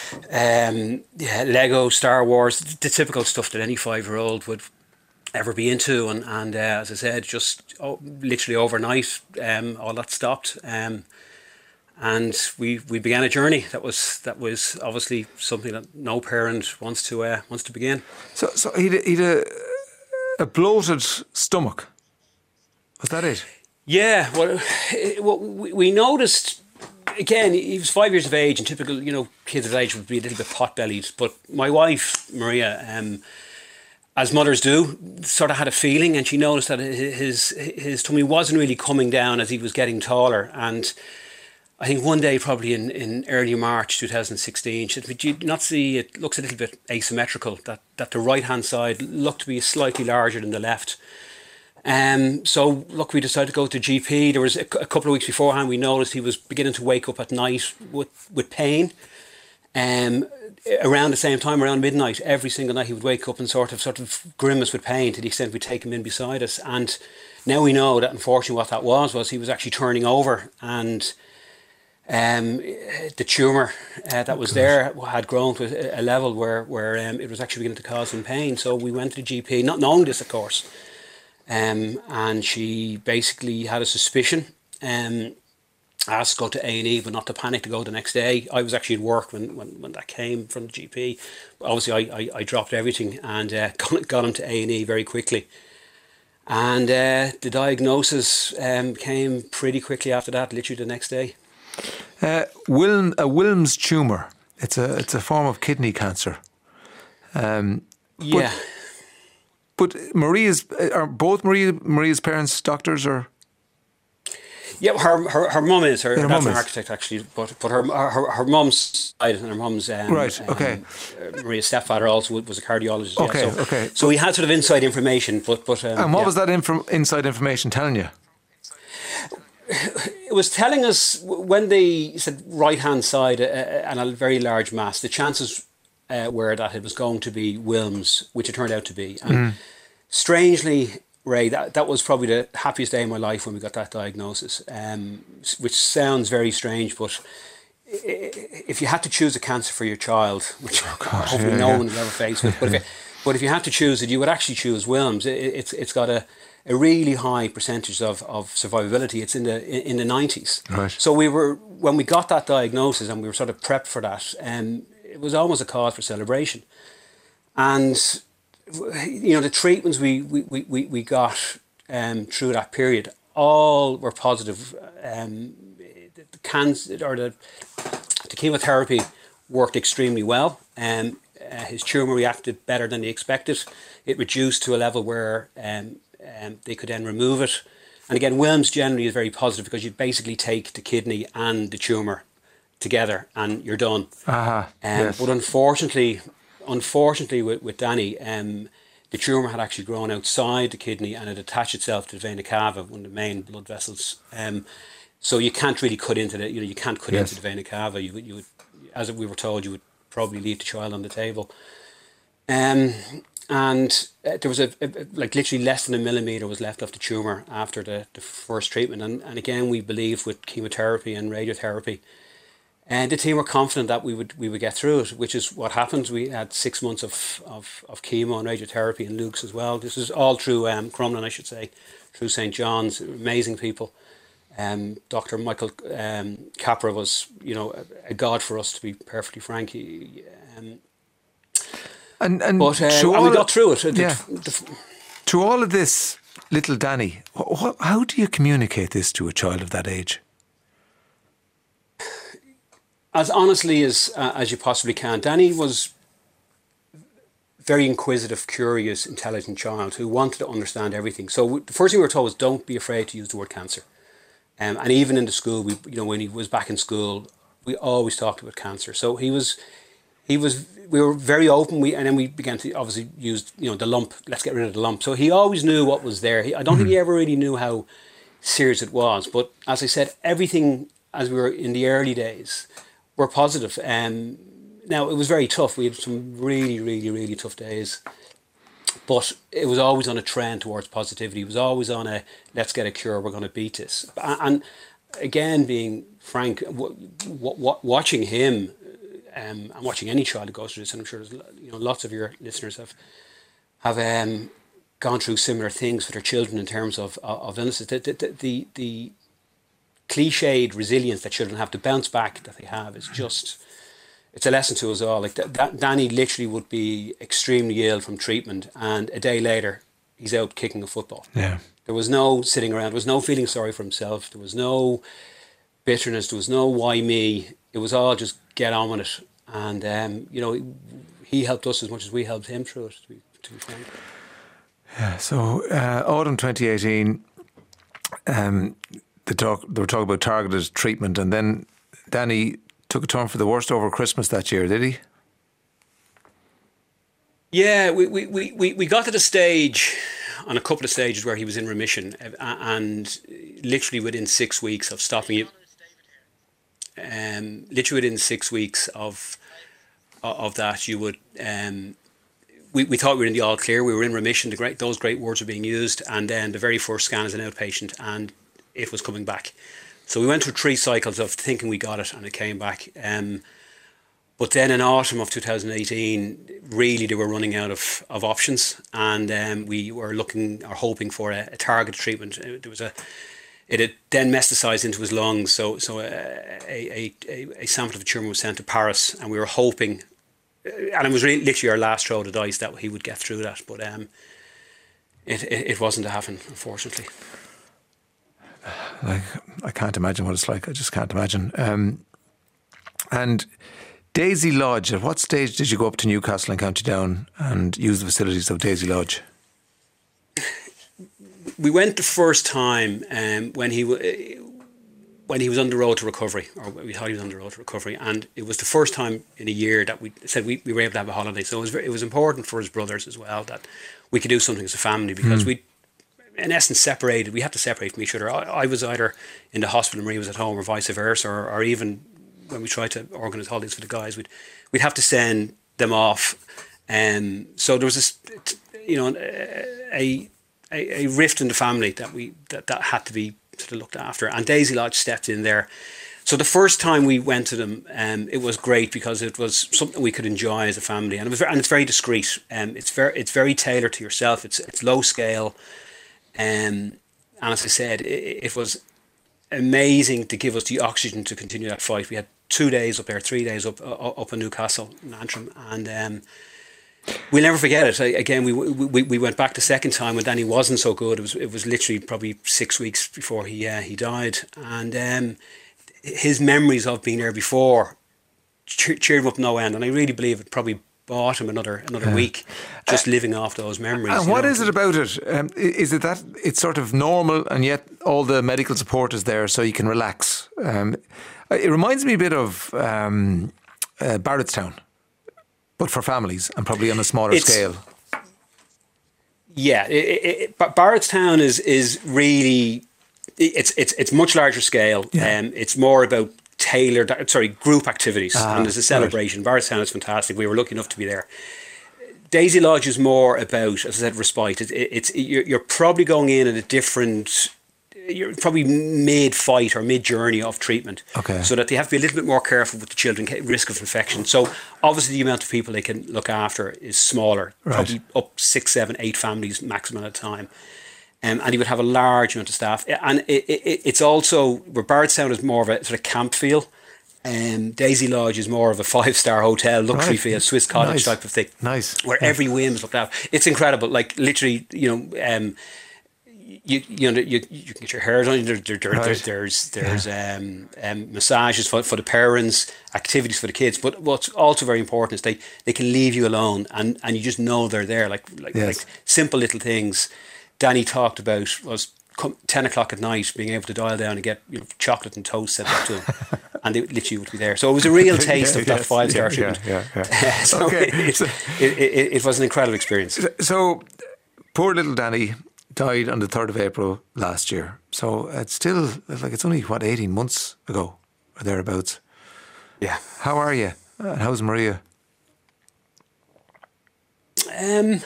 [SPEAKER 7] um, yeah, Lego, Star Wars, the typical stuff that any five year old would ever be into. And, and uh, as I said, just oh, literally overnight, um, all that stopped, um, and we we began a journey that was that was obviously something that no parent wants to uh, wants to begin.
[SPEAKER 1] So so he'd he'd a, a bloated stomach. Was that it?
[SPEAKER 7] Yeah. Well, it, what we, we noticed. Again, he was five years of age, and typical, you know, kids of age would be a little bit pot-bellied. But my wife, Maria, um, as mothers do, sort of had a feeling, and she noticed that his his tummy wasn't really coming down as he was getting taller. And I think one day, probably in, in early March two thousand sixteen, she said, "Would you not see it looks a little bit asymmetrical, that, that the right-hand side looked to be slightly larger than the left." Um, so, look, we decided to go to G P. There was a, a couple of weeks beforehand, we noticed he was beginning to wake up at night with, with pain. Um, around the same time, around midnight, every single night he would wake up and sort of sort of grimace with pain, to the extent we'd take him in beside us. And now we know that, unfortunately, what that was was he was actually turning over, and um, the tumour uh, that was there had grown to a level where where um, it was actually beginning to cause him pain. So we went to the G P, not knowing this, of course, um, and she basically had a suspicion. Um, asked to go to A and E, but not to panic, to go the next day. I was actually at work when, when, when that came from the G P. Obviously, I, I, I dropped everything and uh, got, got him to A and E very quickly. And uh, the diagnosis um, came pretty quickly after that, literally the next day.
[SPEAKER 1] Uh, Wilm, a Wilms tumour. It's a it's a form of kidney cancer. Um,
[SPEAKER 7] yeah.
[SPEAKER 1] But, but Maria's, are both Maria Maria's parents doctors, or?
[SPEAKER 7] Yeah, her her, her mum is her.
[SPEAKER 1] Yeah, her
[SPEAKER 7] that's
[SPEAKER 1] mum
[SPEAKER 7] an
[SPEAKER 1] is.
[SPEAKER 7] architect, actually. But but her her, her mum's side and her mum's um,
[SPEAKER 1] right. Okay.
[SPEAKER 7] Um, uh, Maria's stepfather also was a cardiologist.
[SPEAKER 1] Okay.
[SPEAKER 7] Yeah, so,
[SPEAKER 1] okay.
[SPEAKER 7] So we had sort of inside information, but but. Um,
[SPEAKER 1] and what
[SPEAKER 7] yeah.
[SPEAKER 1] was that inf- inside information telling you?
[SPEAKER 7] It was telling us when they said right hand side uh, and a very large mass, the chances uh, were that it was going to be Wilms, which it turned out to be. And mm. strangely, Ray, that, that was probably the happiest day of my life when we got that diagnosis, um, which sounds very strange, but if you had to choose a cancer for your child, which oh God, hopefully yeah, no yeah. one has ever faced with, but if, you, but if you had to choose it, you would actually choose Wilms. It, it's it's got a, a really high percentage of, of survivability. It's in the in the nineties.
[SPEAKER 1] Right.
[SPEAKER 7] So we were when we got that diagnosis and we were sort of prepped for that. Um, it was almost a cause for celebration. And, you know, the treatments we, we, we, we got um, through that period, all were positive. Um, the cancer, or the, the chemotherapy worked extremely well. Um, uh, his tumour reacted better than they expected. It reduced to a level where um, um, they could then remove it. And again, Wilms generally is very positive because you basically take the kidney and the tumour together and you're done.
[SPEAKER 1] Uh-huh,
[SPEAKER 7] um,
[SPEAKER 1] yes.
[SPEAKER 7] But unfortunately, unfortunately with, with Danny, um, the tumour had actually grown outside the kidney and it attached itself to the vena cava, one of the main blood vessels. Um, so you can't really cut into the, you know, you can't cut
[SPEAKER 1] Yes.
[SPEAKER 7] into the vena cava. You would, you would, as we were told, you would probably leave the child on the table. Um, and uh, there was a, a, like literally less than a millimetre was left of the tumour after the, the first treatment. And, and again, we believe with chemotherapy and radiotherapy, and the team were confident that we would we would get through it, which is what happened. We had six months of, of, of chemo and radiotherapy in Luke's as well. This is all through um, Crumlin, I should say, through Saint John's. Amazing people. Um, Doctor Michael um, Capra was, you know, a, a god for us, to be perfectly frank. He, um,
[SPEAKER 1] And, and,
[SPEAKER 7] but uh,
[SPEAKER 1] through
[SPEAKER 7] and we
[SPEAKER 1] all
[SPEAKER 7] got
[SPEAKER 1] of-
[SPEAKER 7] through it. The-
[SPEAKER 1] Yeah.
[SPEAKER 7] the-
[SPEAKER 1] Through all of this, little Danny, wh- wh- how do you communicate this to a child of that age?
[SPEAKER 7] as honestly as uh, as you possibly can. Danny was very inquisitive, curious, intelligent child who wanted to understand everything. So w- the first thing we were told was, don't be afraid to use the word cancer. Um, and even in the school, we, you know, when he was back in school, we always talked about cancer. So he was, he was, we were very open. We and then we began to obviously use, you know, the lump. Let's get rid of the lump. So he always knew what was there. He, I don't think he ever really knew how serious it was. But as I said, everything as we were in the early days were positive. Um, now it was very tough. We had some really, really, really tough days. But it was always on a trend towards positivity. It was always on a, let's get a cure, we're going to beat this. And again, being frank, w- w- watching him um, and watching any child who goes through this, and I'm sure there's, you know, lots of your listeners have have um, gone through similar things with their children in terms of, of illnesses. The, the, the, the cliched resilience that children have to bounce back that they have is just... It's a lesson to us all. Like that, that, Danny literally would be extremely ill from treatment, and a day later, he's out kicking a football.
[SPEAKER 1] Yeah.
[SPEAKER 7] There was no sitting around. There was no feeling sorry for himself. There was no bitterness. There was no why me. It was all just get on with it. And um, you know, he helped us as much as we helped him through it. To be, to be frank.
[SPEAKER 1] Yeah. So uh, autumn twenty eighteen, um, they talk. They were talking about targeted treatment, and then Danny took a turn for the worst over Christmas that year, did he?
[SPEAKER 7] Yeah, we, we, we, we got to the stage, on a couple of stages where he was in remission, and literally within six weeks of stopping it, um, literally within six weeks of of that, you would, um, we, we thought we were in the all clear, we were in remission, the great those great words were being used, and then the very first scan as an outpatient, and it was coming back. So we went through three cycles of thinking we got it and it came back. Um, but then in autumn of two thousand eighteen, really they were running out of, of options, and um, we were looking or hoping for a, a targeted treatment. There was a, it had then metastasized into his lungs, so so a, a, a, a sample of a tumour was sent to Paris, and we were hoping, and it was really literally our last throw of the dice that he would get through that, but um, it, it, it wasn't to happen, unfortunately.
[SPEAKER 1] Like, I can't imagine what it's like. I just can't imagine. Um, and Daisy Lodge, at what stage did you go up to Newcastle and County Down and use the facilities of Daisy Lodge?
[SPEAKER 7] We went the first time um, when he w- when he was on the road to recovery, or we thought he was on the road to recovery, and it was the first time in a year that we said we, we were able to have a holiday. So it was very, it was important for his brothers as well that we could do something as a family, because mm. we. in essence separated, we had to separate from each other. I, I was either in the hospital, Marie was at home, or vice versa, or, or even when we tried to organise holidays for the guys, we'd we'd have to send them off. Um, so there was this, you know, a, a a rift in the family that we that, that had to be sort of looked after, and Daisy Lodge stepped in there. So the first time we went to them, um, it was great because it was something we could enjoy as a family, and it was very, and it's very discreet. Um, it's very it's very tailored to yourself. It's it's low scale. Um, and as I said, it, it was amazing to give us the oxygen to continue that fight. We had two days up there, three days up uh, up in Newcastle, in Antrim, and um, we'll never forget it. I, again, we, we we went back the second time when Danny wasn't so good. It was it was literally probably six weeks before he uh, he died, and um, his memories of being there before cheer, cheered him up no end. And I really believe it probably bought him another another yeah. week, just uh, living off those memories.
[SPEAKER 1] And what know? is it about it? Um, is it that it's sort of normal, and yet all the medical support is there, so you can relax? Um, it reminds me a bit of um, uh, Barrettstown, but for families and probably on a smaller it's, scale.
[SPEAKER 7] Yeah, it, it, it, Barrettstown is is really it's it's it's much larger scale. Yeah. Um, it's more about tailored, sorry, group activities, ah, and there's a celebration. Right. Barrettstown is fantastic. We were lucky enough to be there. Daisy Lodge is more about, as I said, respite. It, it, it's you're, you're probably going in at a different. You're probably mid-fight or mid-journey of treatment,
[SPEAKER 1] okay.
[SPEAKER 7] so that they have to be a little bit more careful with the children, risk of infection. So obviously the amount of people they can look after is smaller, right. probably up six, seven, eight families maximum at a time. Um, and he would have a large amount of staff. And it, it, it's also, where Barrettstown is more of a sort of camp feel. Um, Daisy Lodge is more of a five-star hotel, luxury right. feel, Swiss cottage
[SPEAKER 1] nice.
[SPEAKER 7] type of thing.
[SPEAKER 1] Nice.
[SPEAKER 7] Where yeah. every whim is looked out. It's incredible. Like literally, you know, um, you you know you you can get your hair done. There, there, there, right. there, there's there's yeah. um, um, massages for for the parents, activities for the kids. But what's also very important is they, they can leave you alone, and, and you just know they're there. Like like,
[SPEAKER 1] yes.
[SPEAKER 7] like simple little things. Danny talked about was ten o'clock at night being able to dial down and get, you know, chocolate and toast sent up to him, and they literally would be there. So it was a real taste yeah, of yes, that five star
[SPEAKER 1] yeah,
[SPEAKER 7] treatment.
[SPEAKER 1] Yeah, yeah, yeah.
[SPEAKER 7] so
[SPEAKER 1] okay.
[SPEAKER 7] it,
[SPEAKER 1] so,
[SPEAKER 7] it, it, it was an incredible experience.
[SPEAKER 1] So poor little Danny died on the third of April last year. So it's still like it's only what eighteen months ago or thereabouts.
[SPEAKER 7] Yeah.
[SPEAKER 1] How are you? And how's Maria?
[SPEAKER 7] Um.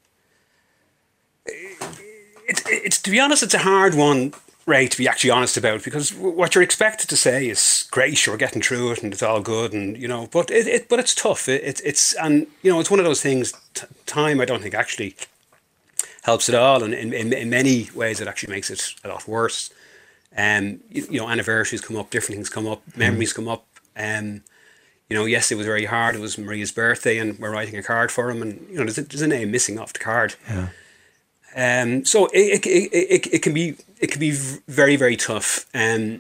[SPEAKER 7] It's, it's to be honest, it's a hard one, Ray, to be actually honest about, because what you're expected to say is great, you're getting through it and it's all good, and you know, but it, it but it's tough. It, it it's and you know, it's one of those things. T- time, I don't think actually helps at all, and in, in in many ways, it actually makes it a lot worse. Um, you, you know, anniversaries come up, different things come up, memories mm. come up. Um, you know, yes, it was very hard. It was Maria's birthday, and we're writing a card for him, and you know, there's a, there's a name missing off the card.
[SPEAKER 1] Yeah.
[SPEAKER 7] Um, so it, it it it can be it can be very very tough. Um,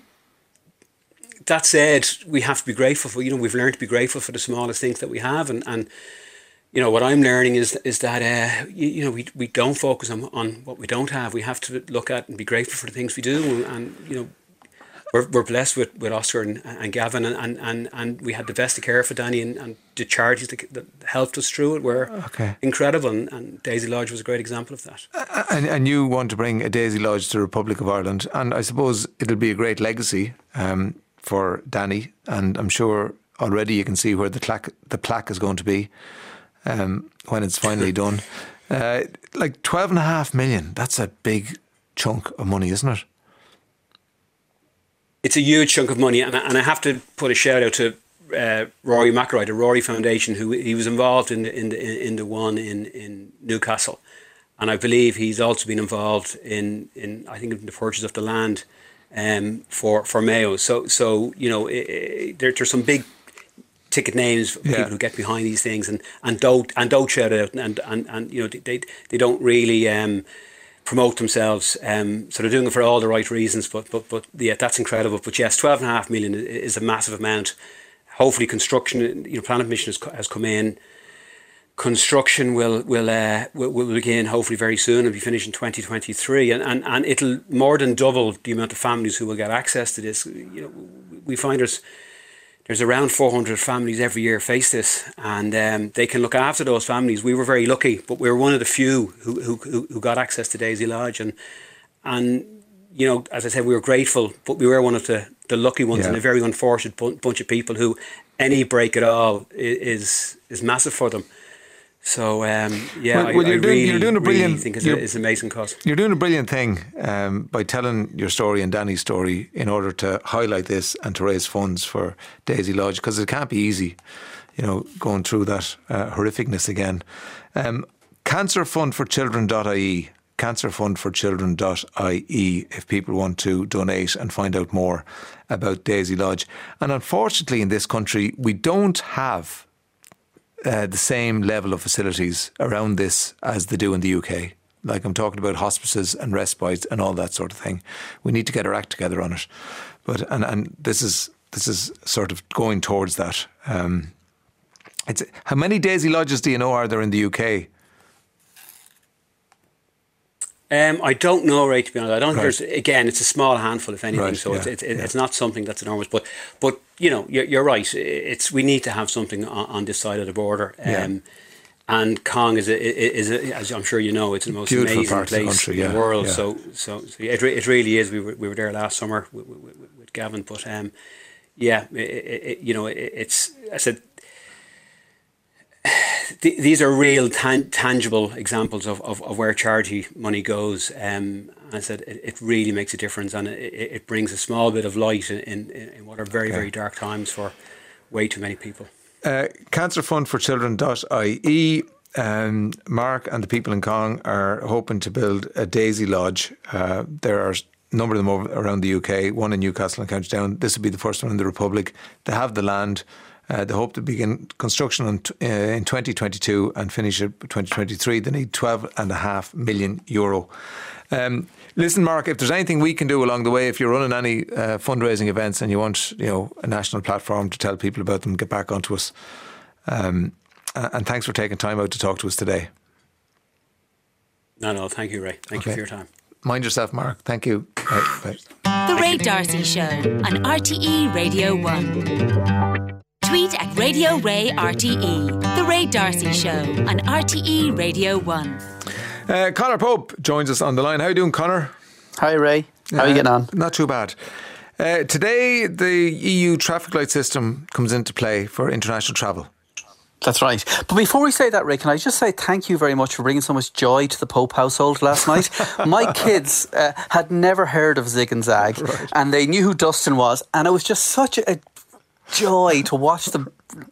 [SPEAKER 7] that said, we have to be grateful for, you know, we've learned to be grateful for the smallest things that we have, and, and you know what I'm learning is is that uh, you, you know we we don't focus on on what we don't have. We have to look at and be grateful for the things we do, and, and you know. We're, we're blessed with, with Oscar and, and Gavin, and, and, and, and we had the best of care for Danny, and, and the charities that, that helped us through it were
[SPEAKER 1] okay.
[SPEAKER 7] incredible, and, and Daisy Lodge was a great example of that.
[SPEAKER 1] Uh, and, and you want to bring a Daisy Lodge to the Republic of Ireland, and I suppose it'll be a great legacy um, for Danny, and I'm sure already you can see where the plaque, the plaque is going to be um, when it's finally done. Uh, like twelve and a half million, that's a big chunk of money, isn't it?
[SPEAKER 7] It's a huge chunk of money, and I, and I have to put a shout out to uh, Rory McIlroy, the Rory Foundation, who he was involved in the in the in the one in, in Newcastle, and I believe he's also been involved in, in I think in the purchase of the land um, for for Mayo. So so you know it, it, there, there's some big ticket names of yeah. people who get behind these things and and don't and don't shout it out, and and, and you know they they don't really. Um, promote themselves, um, so they're doing it for all the right reasons, but but but yeah, that's incredible. But yes, twelve and a half million is a massive amount. Hopefully construction, you know, Planning Commission has, has come in. Construction will will, uh, will will begin hopefully very soon and be finished in twenty twenty-three, and, and and it'll more than double the amount of families who will get access to this. You know, we find there's There's around four hundred families every year face this, and um, they can look after those families. We were very lucky, but we were one of the few who who who got access to Daisy Lodge, and and you know, as I said, we were grateful, but we were one of the, the lucky ones, yeah. and a very unfortunate bunch of people who any break at all is is massive for them. So um, yeah,
[SPEAKER 1] well, well,
[SPEAKER 7] I,
[SPEAKER 1] you're
[SPEAKER 7] I
[SPEAKER 1] doing,
[SPEAKER 7] really,
[SPEAKER 1] you're doing a brilliant,
[SPEAKER 7] really think it's, a, it's an amazing cause.
[SPEAKER 1] You're doing a brilliant thing um, by telling your story and Danny's story in order to highlight this and to raise funds for Daisy Lodge, because it can't be easy, you know, going through that uh, horrificness again. Um, cancer fund for children dot I E cancer fund for children dot I E if people want to donate and find out more about Daisy Lodge. And unfortunately in this country we don't have uh, the same level of facilities around this as they do in the U K. Like I'm talking about hospices and respite and all that sort of thing. We need to get our act together on it. But and, and this is this is sort of going towards that. Um, it's how many Daisy Lodges do you know are there in the U K?
[SPEAKER 7] Um, I don't know, Ray, to be honest. I don't
[SPEAKER 1] right.
[SPEAKER 7] think there's, again, it's a small handful, if anything,
[SPEAKER 1] right,
[SPEAKER 7] so
[SPEAKER 1] yeah,
[SPEAKER 7] it's, it's,
[SPEAKER 1] yeah.
[SPEAKER 7] it's not something that's enormous. But, but you know, you're, you're right. It's We need to have something on, on this side of the border. Um,
[SPEAKER 1] yeah.
[SPEAKER 7] And Kong is, a, is a, as I'm sure you know, it's the most
[SPEAKER 1] Beautiful
[SPEAKER 7] amazing
[SPEAKER 1] part
[SPEAKER 7] place
[SPEAKER 1] of the country, yeah,
[SPEAKER 7] in the world.
[SPEAKER 1] yeah.
[SPEAKER 7] So, so, so it, it really is. We were, we were there last summer with, with, with Gavin. But um, yeah, it, it, you know, it, it's, I said, th- these are real tan- tangible examples of, of, of where charity money goes. Um, I said it, it really makes a difference, and it, it brings a small bit of light in, in, in what are very, okay. very dark times for way too many people. Uh,
[SPEAKER 1] cancer fund for children dot I E. Um, Mark and the people in Kong are hoping to build a Daisy Lodge. Uh, there are a number of them over, around the U K, one in Newcastle and County Down. This will be the first one in the Republic. They have the land. Uh, they hope to begin construction in, uh, in twenty twenty-two and finish it by twenty twenty-three. They need twelve and a half million euro. Um, listen, Mark, if there's anything we can do along the way, if you're running any uh, fundraising events and you want, you know, a national platform to tell people about them, get back onto us. Um, and thanks for taking time out to talk to us today.
[SPEAKER 7] No, no, thank you, Ray. Thank okay. you for your time.
[SPEAKER 1] Mind yourself, Mark. Thank you. Bye. Bye.
[SPEAKER 4] The Ray D'Arcy Show on R T E Radio one. Tweet at Radio Ray R T E. The Ray D'Arcy Show on R T E Radio one.
[SPEAKER 1] Uh, Conor Pope joins us on the line. How are you doing, Conor?
[SPEAKER 8] Hi, Ray. How uh, are you getting on?
[SPEAKER 1] Not too bad. Uh, today, the E U traffic light system comes into play for international travel.
[SPEAKER 8] That's right. But before we say that, Ray, can I just say thank you very much for bringing so much joy to the Pope household last night. My kids uh, had never heard of Zig and Zag, right. and they knew who Dustin was, and it was just such a joy to watch them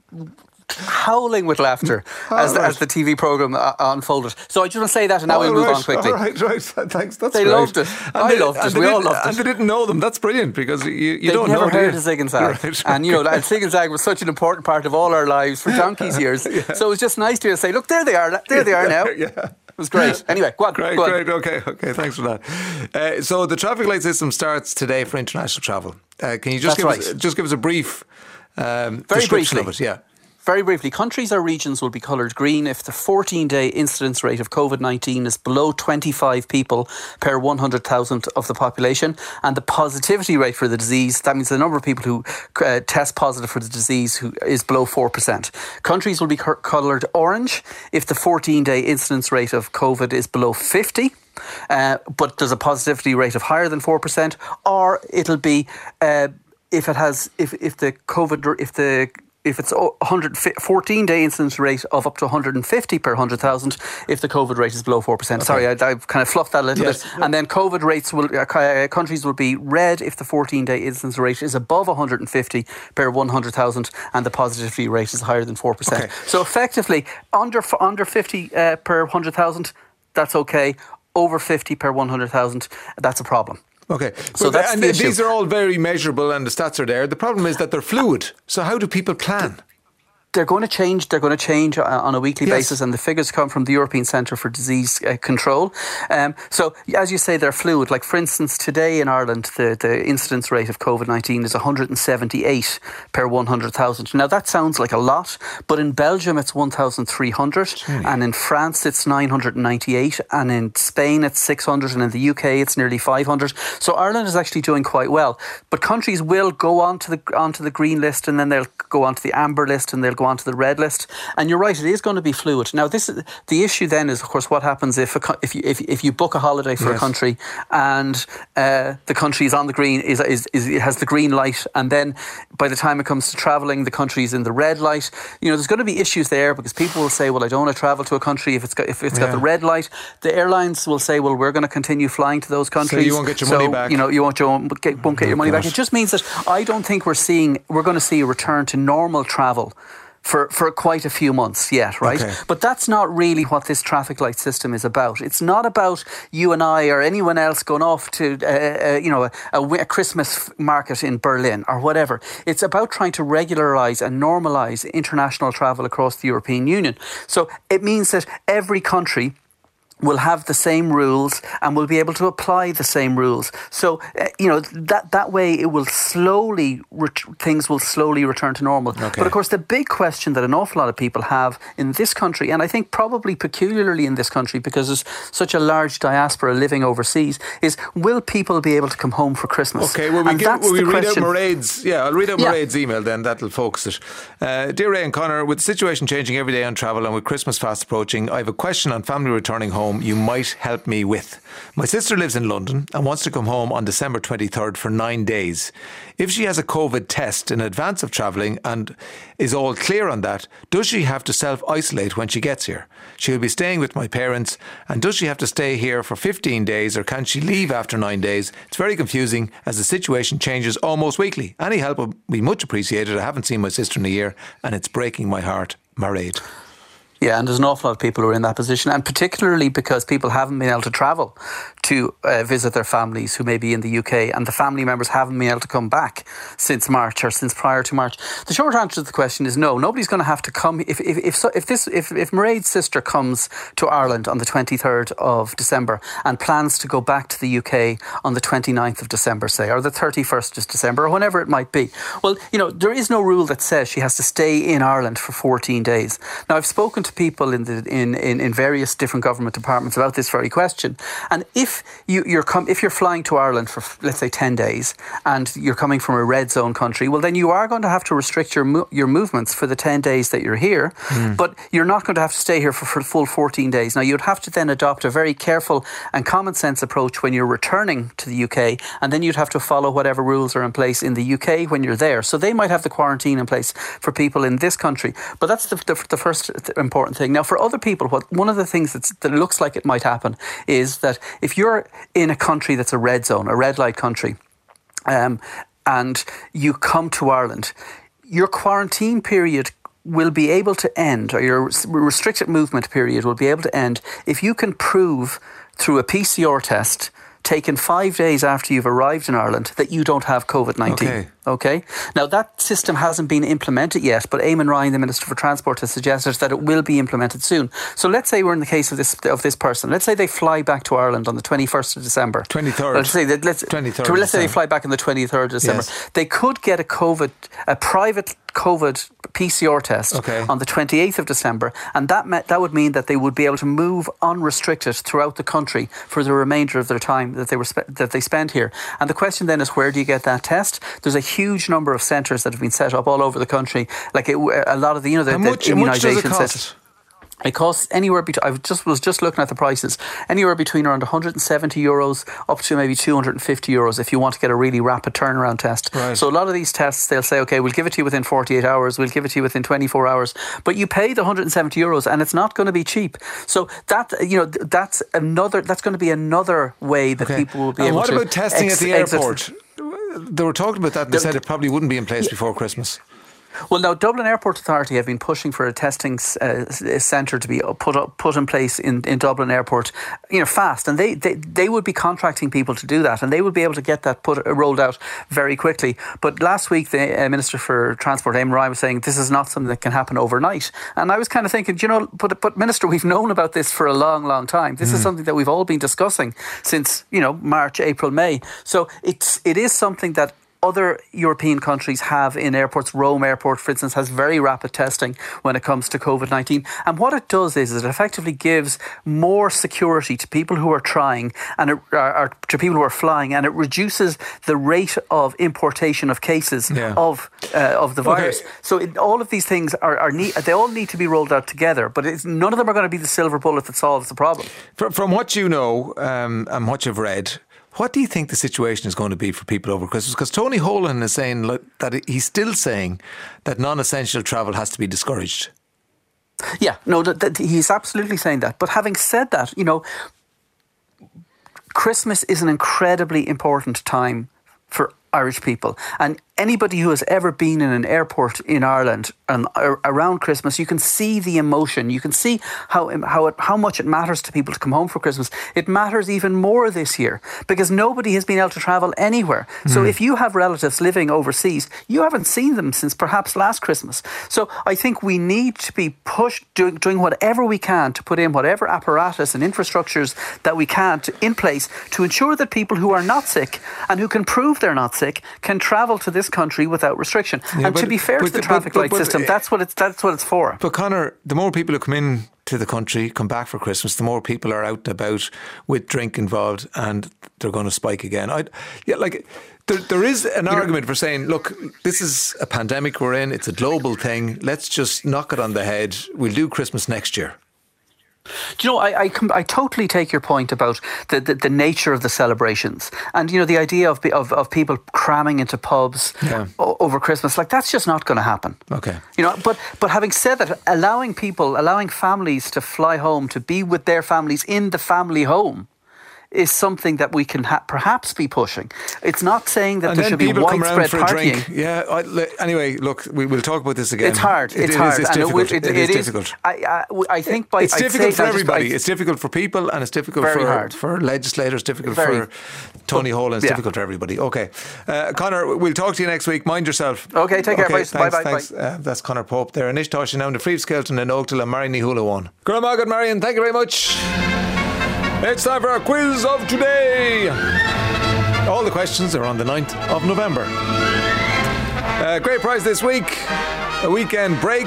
[SPEAKER 8] howling with laughter oh, as, right. the, as the T V programme uh, unfolded. So I just want to say that, and now oh, we'll move
[SPEAKER 1] right.
[SPEAKER 8] on quickly.
[SPEAKER 1] All right, right. Thanks. That's
[SPEAKER 8] they
[SPEAKER 1] great.
[SPEAKER 8] loved it. And I they, loved it. We all loved it.
[SPEAKER 1] And they didn't know them. That's brilliant, because you, you
[SPEAKER 8] They'd
[SPEAKER 1] don't
[SPEAKER 8] never
[SPEAKER 1] know.
[SPEAKER 8] They've never heard
[SPEAKER 1] you?
[SPEAKER 8] of Zig and Zag. Right. And, you know, and Zig and Zag was such an important part of all our lives for donkey's years. yeah. So it was just nice to say, look, there they are. There yeah, they are now. Yeah. It was great. Anyway, go on.
[SPEAKER 1] Great,
[SPEAKER 8] go on.
[SPEAKER 1] great. Okay, okay. Thanks for that. Uh, so the traffic light system starts today for international travel. Uh, can you just
[SPEAKER 8] That's
[SPEAKER 1] give
[SPEAKER 8] right.
[SPEAKER 1] us just give us a brief um,
[SPEAKER 8] Very
[SPEAKER 1] description
[SPEAKER 8] briefly.
[SPEAKER 1] of it? Yeah.
[SPEAKER 8] Very briefly, countries or regions will be coloured green if the fourteen-day incidence rate of COVID nineteen is below twenty-five people per one hundred thousand of the population, and the positivity rate for the disease, that means the number of people who uh, test positive for the disease, who is below four percent. Countries will be co- coloured orange if the fourteen-day incidence rate of COVID is below fifty. Uh, but there's a positivity rate of higher than four percent, or it'll be uh, if it has if if the COVID if the If it's a fourteen-day incidence rate of up to one hundred fifty per one hundred thousand, if the COVID rate is below four percent. Okay. Sorry, I, I've kind of fluffed that a little yes. bit. And then COVID rates will, uh, countries will be red if the fourteen-day incidence rate is above one hundred fifty per one hundred thousand and the positivity rate is higher than four percent. Okay. So effectively, under under fifty uh, per one hundred thousand, that's okay. Over fifty per one hundred thousand, that's a problem.
[SPEAKER 1] Okay,
[SPEAKER 8] so
[SPEAKER 1] well,
[SPEAKER 8] that's
[SPEAKER 1] and
[SPEAKER 8] the
[SPEAKER 1] these
[SPEAKER 8] issue.
[SPEAKER 1] are all very measurable and the stats are there. The problem is that they're fluid. So how do people plan?
[SPEAKER 8] They're going to change. They're going to change on a weekly
[SPEAKER 1] yes.
[SPEAKER 8] basis, and the figures come from the European Centre for Disease uh, Control. Um, so, as you say, they're fluid. Like, for instance, today in Ireland, the, the incidence rate of COVID nineteen is one hundred seventy-eight per one hundred thousand. Now, that sounds like a lot, but in Belgium it's one thousand three hundred, mm. and in France it's nine hundred ninety-eight, and in Spain it's six hundred, and in the U K it's nearly five hundred. So Ireland is actually doing quite well. But countries will go onto the onto the green list, and then they'll go onto the amber list, and they'll go onto the red list. And you're right, it is going to be fluid. Now, this is the issue. Then is, of course, what happens if a, if you if, if you book a holiday for yes. a country and uh, the country is on the green is, is is it has the green light, and then by the time it comes to travelling, the country is in the red light. You know, there's going to be issues there because people will say, "Well, I don't want to travel to a country if it's got if it's yeah. got the red light." The airlines will say, "Well, we're going to continue flying to those countries."
[SPEAKER 1] So you won't get your
[SPEAKER 8] so,
[SPEAKER 1] money back.
[SPEAKER 8] You know, you won't, you won't get, won't get your money back. It just means that I don't think we're seeing we're going to see a return to normal travel for, for quite a few months yet, right?
[SPEAKER 1] Okay.
[SPEAKER 8] But that's not really what this traffic light system is about. It's not about you and I or anyone else going off to, uh, uh, you know, a, a, a Christmas market in Berlin or whatever. It's about trying to regularise and normalise international travel across the European Union. So it means that every country will have the same rules and will be able to apply the same rules. So, uh, you know, that that way it will slowly, ret- things will slowly return to normal.
[SPEAKER 1] Okay.
[SPEAKER 8] But of course, the big question that an awful lot of people have in this country, and I think probably peculiarly in this country because there's such a large diaspora living overseas, is will people be able to come home for Christmas?
[SPEAKER 1] Okay, will we,
[SPEAKER 8] and
[SPEAKER 1] give,
[SPEAKER 8] that's
[SPEAKER 1] will we
[SPEAKER 8] the
[SPEAKER 1] read
[SPEAKER 8] question.
[SPEAKER 1] out Mairead's? Yeah, I'll read out
[SPEAKER 8] Yeah.
[SPEAKER 1] Mairead's email then, that'll focus it. Uh, Dear Ray and Connor, with the situation changing every day on travel and with Christmas fast approaching, I have a question on family returning home you might help me with. My sister lives in London and wants to come home on December twenty-third for nine days. If she has a COVID test in advance of travelling and is all clear on that, does she have to self-isolate when she gets here? She will be staying with my parents, and does she have to stay here for fifteen days or can she leave after nine days? It's very confusing as the situation changes almost weekly. Any help would be much appreciated. I haven't seen my sister in a year and it's breaking my heart. Mairead.
[SPEAKER 8] Yeah, and there's an awful lot of people who are in that position, and particularly because people haven't been able to travel to uh, visit their families who may be in the U K, and the family members haven't been able to come back since March or since prior to March. The short answer to the question is no. Nobody's going to have to come. If if if, so, if this if if Mairead's sister comes to Ireland on the twenty-third of December and plans to go back to the U K on the twenty-ninth of December, say, or the thirty-first of December, or whenever it might be, well, you know, there is no rule that says she has to stay in Ireland for fourteen days. Now, I've spoken to people in the in, in, in various different government departments about this very question. And if you, you're com- if you're flying to Ireland for, let's say, ten days and you're coming from a red zone country, well, then you are going to have to restrict your mo- your movements for the ten days that you're here. Mm. But you're not going to have to stay here for, for the full fourteen days. Now, you'd have to then adopt a very careful and common sense approach when you're returning to the U K, and then you'd have to follow whatever rules are in place in the U K when you're there. So they might have the quarantine in place for people in this country. But that's the, the, the first important thing. Now, for other people, what one of the things that's, that looks like it might happen is that if you're in a country that's a red zone, a red light country, um, and you come to Ireland, your quarantine period will be able to end, or your restricted movement period will be able to end if you can prove through a P C R test taken five days after you've arrived in Ireland that you don't have COVID nineteen.
[SPEAKER 1] Okay.
[SPEAKER 8] Okay. Now, that system hasn't been implemented yet, but Eamon Ryan, the Minister for Transport, has suggested that it will be implemented soon. So let's say we're in the case of this of this person. Let's say they fly back to Ireland on the twenty-first of December.
[SPEAKER 1] twenty-third.
[SPEAKER 8] Let's say that, let's,
[SPEAKER 1] twenty-third
[SPEAKER 8] let's say they fly back on the twenty-third of December.
[SPEAKER 1] Yes.
[SPEAKER 8] They could get a COVID, a private COVID P C R test
[SPEAKER 1] okay.
[SPEAKER 8] on the twenty-eighth of December, and that met, that would mean that they would be able to move unrestricted throughout the country for the remainder of their time that they were spe- that they spend here. And the question then is, where do you get that test? There's a huge number of centres that have been set up all over the country. Like it, a lot of the, you know, the,
[SPEAKER 1] how much,
[SPEAKER 8] the
[SPEAKER 1] how much does it
[SPEAKER 8] immunisation
[SPEAKER 1] cost?
[SPEAKER 8] centres. It costs anywhere between, I just was just looking at the prices, anywhere between around one hundred seventy euros up to maybe two hundred fifty euros if you want to get a really rapid turnaround test.
[SPEAKER 1] Right.
[SPEAKER 8] So a lot of these tests, they'll say, okay, we'll give it to you within forty-eight hours, we'll give it to you within twenty-four hours, but you pay the one hundred seventy euros and it's not going to be cheap. So that, you know, that's another, that's going to be another way that
[SPEAKER 1] okay.
[SPEAKER 8] people will be
[SPEAKER 1] and
[SPEAKER 8] able
[SPEAKER 1] what
[SPEAKER 8] to...
[SPEAKER 1] about testing
[SPEAKER 8] ex-
[SPEAKER 1] at the airport?
[SPEAKER 8] Exit.
[SPEAKER 1] They were talking about that and they said it probably wouldn't be in place before Christmas.
[SPEAKER 8] Well, now, Dublin Airport Authority have been pushing for a testing uh, centre to be put up, put in place in, in Dublin Airport, you know, fast. And they, they, they would be contracting people to do that, and they would be able to get that put uh, rolled out very quickly. But last week, the uh, Minister for Transport, Eamon Ryan, was saying this is not something that can happen overnight. And I was kind of thinking, you know, but, but Minister, we've known about this for a long, long time. This mm. is something that we've all been discussing since, you know, March, April, May. So it's it is something that other European countries have in airports. Rome Airport, for instance, has very rapid testing when it comes to COVID nineteen. And what it does is, is it effectively gives more security to people who are trying and it, or, or to people who are flying, and it reduces the rate of importation of cases yeah. of uh, of the virus. Okay. So it, all of these things are, are need, they all need to be rolled out together, but it's, none of them are going to be the silver bullet that solves the problem.
[SPEAKER 1] From, from what you know um, and what you've read, what do you think the situation is going to be for people over Christmas? Because Tony Holan is saying that he's still saying that non-essential travel has to be discouraged.
[SPEAKER 8] Yeah, no, that, that, he's absolutely saying that. But having said that, you know, Christmas is an incredibly important time for Irish people. And anybody who has ever been in an airport in Ireland and around Christmas, you can see the emotion. You can see how how it, how much it matters to people to come home for Christmas. It matters even more this year because nobody has been able to travel anywhere. Mm. So if you have relatives living overseas, you haven't seen them since perhaps last Christmas. So I think we need to be pushed, doing, doing whatever we can to put in whatever apparatus and infrastructures that we can to, in place to ensure that people who are not sick and who can prove they're not sick can travel to this country without restriction.
[SPEAKER 1] Yeah,
[SPEAKER 8] and
[SPEAKER 1] but,
[SPEAKER 8] to be fair
[SPEAKER 1] but,
[SPEAKER 8] to the
[SPEAKER 1] but,
[SPEAKER 8] traffic
[SPEAKER 1] but,
[SPEAKER 8] light
[SPEAKER 1] but,
[SPEAKER 8] system,
[SPEAKER 1] but,
[SPEAKER 8] that's what it's that's what it's for.
[SPEAKER 1] But Conor, the more people who come in to the country, come back for Christmas, the more people are out and about with drink involved, and they're going to spike again. I, yeah, like there, there is an you argument know, for saying, look, this is a pandemic we're in; it's a global thing. Let's just knock it on the head. We'll do Christmas next year.
[SPEAKER 8] Do you know, I, I, I totally take your point about the, the, the nature of the celebrations and, you know, the idea of of, of people cramming into pubs yeah. o- over Christmas. Like, that's just not going to happen.
[SPEAKER 1] Okay.
[SPEAKER 8] You know, but, but having said that, allowing people, allowing families to fly home, to be with their families in the family home is something that we can ha- perhaps be pushing. It's not saying that
[SPEAKER 1] and
[SPEAKER 8] there should be widespread partying.
[SPEAKER 1] Yeah. I, le- anyway, look, we will talk about this again.
[SPEAKER 8] It's hard.
[SPEAKER 1] It,
[SPEAKER 8] it's
[SPEAKER 1] it
[SPEAKER 8] hard.
[SPEAKER 1] Is, it's
[SPEAKER 8] and
[SPEAKER 1] difficult.
[SPEAKER 8] It, it,
[SPEAKER 1] it,
[SPEAKER 8] it
[SPEAKER 1] is,
[SPEAKER 8] is
[SPEAKER 1] difficult.
[SPEAKER 8] I, I, I think by
[SPEAKER 1] it's
[SPEAKER 8] I'd
[SPEAKER 1] difficult for
[SPEAKER 8] just,
[SPEAKER 1] everybody.
[SPEAKER 8] I,
[SPEAKER 1] it's difficult for people, and it's difficult
[SPEAKER 8] very
[SPEAKER 1] for
[SPEAKER 8] hard.
[SPEAKER 1] for legislators. Difficult
[SPEAKER 8] very,
[SPEAKER 1] for Tony Hall, and it's
[SPEAKER 8] yeah.
[SPEAKER 1] difficult for everybody. Okay, uh, Conor, we'll talk to you next week. Mind yourself.
[SPEAKER 8] Okay, take
[SPEAKER 1] okay,
[SPEAKER 8] care. Bye bye.
[SPEAKER 1] Thanks.
[SPEAKER 8] bye.
[SPEAKER 1] Uh, that's Conor Pope there. Anish Toshin now in the Free Skelton and Oakdale and Marion Nihula one. Guramagat Marion, thank you very much. It's time for our quiz of today. All the questions are on the ninth of November. Uh, great prize this week. A weekend break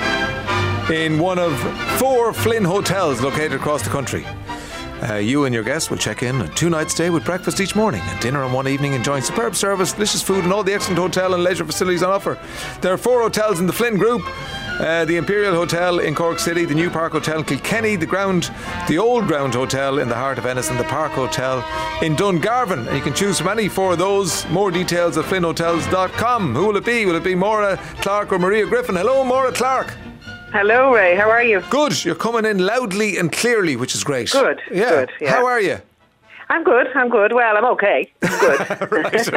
[SPEAKER 1] in one of four Flynn hotels located across the country. Uh, you and your guests will check in a two-night stay with breakfast each morning and dinner on one evening, enjoying superb service, delicious food and all the excellent hotel and leisure facilities on offer. There are four hotels in the Flynn Group. Uh, the Imperial Hotel in Cork City, the New Park Hotel in Kilkenny, the Ground, the Old Ground Hotel in the heart of Ennis, and the Park Hotel in Dungarvan. And you can choose from any four of those. More details at flynn hotels dot com. Who will it be? Will it be Maura Clark or Maria Griffin? Hello, Maura Clark.
[SPEAKER 9] Hello, Ray. How are you?
[SPEAKER 1] Good. You're coming in loudly and clearly, which is great.
[SPEAKER 9] Good.
[SPEAKER 1] Yeah.
[SPEAKER 9] Good. Yeah.
[SPEAKER 1] How are you?
[SPEAKER 9] I'm good. I'm good. Well, I'm okay. I'm good.
[SPEAKER 1] Right.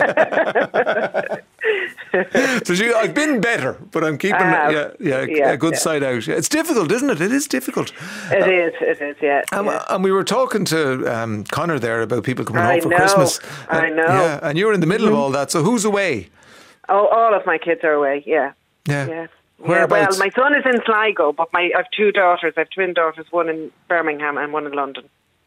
[SPEAKER 1] Okay. So you, I've been better, but I'm keeping yeah, yeah,
[SPEAKER 9] yeah,
[SPEAKER 1] a good
[SPEAKER 9] yeah.
[SPEAKER 1] side out. It's difficult, isn't it? It is difficult.
[SPEAKER 9] It
[SPEAKER 1] uh,
[SPEAKER 9] is. It is. Yeah.
[SPEAKER 1] And,
[SPEAKER 9] yeah.
[SPEAKER 1] and we were talking to um, Conor there about people coming
[SPEAKER 9] I
[SPEAKER 1] home for
[SPEAKER 9] know,
[SPEAKER 1] Christmas.
[SPEAKER 9] I know.
[SPEAKER 1] Yeah, and you're in the middle
[SPEAKER 9] mm-hmm.
[SPEAKER 1] of all that. So who's away?
[SPEAKER 9] Oh, all of my kids are away. Yeah.
[SPEAKER 1] Yeah.
[SPEAKER 9] Yeah.
[SPEAKER 1] Whereabouts?
[SPEAKER 9] Yeah, well, my son is in Sligo, but my I have two daughters. I have twin daughters, one in Birmingham and one in London.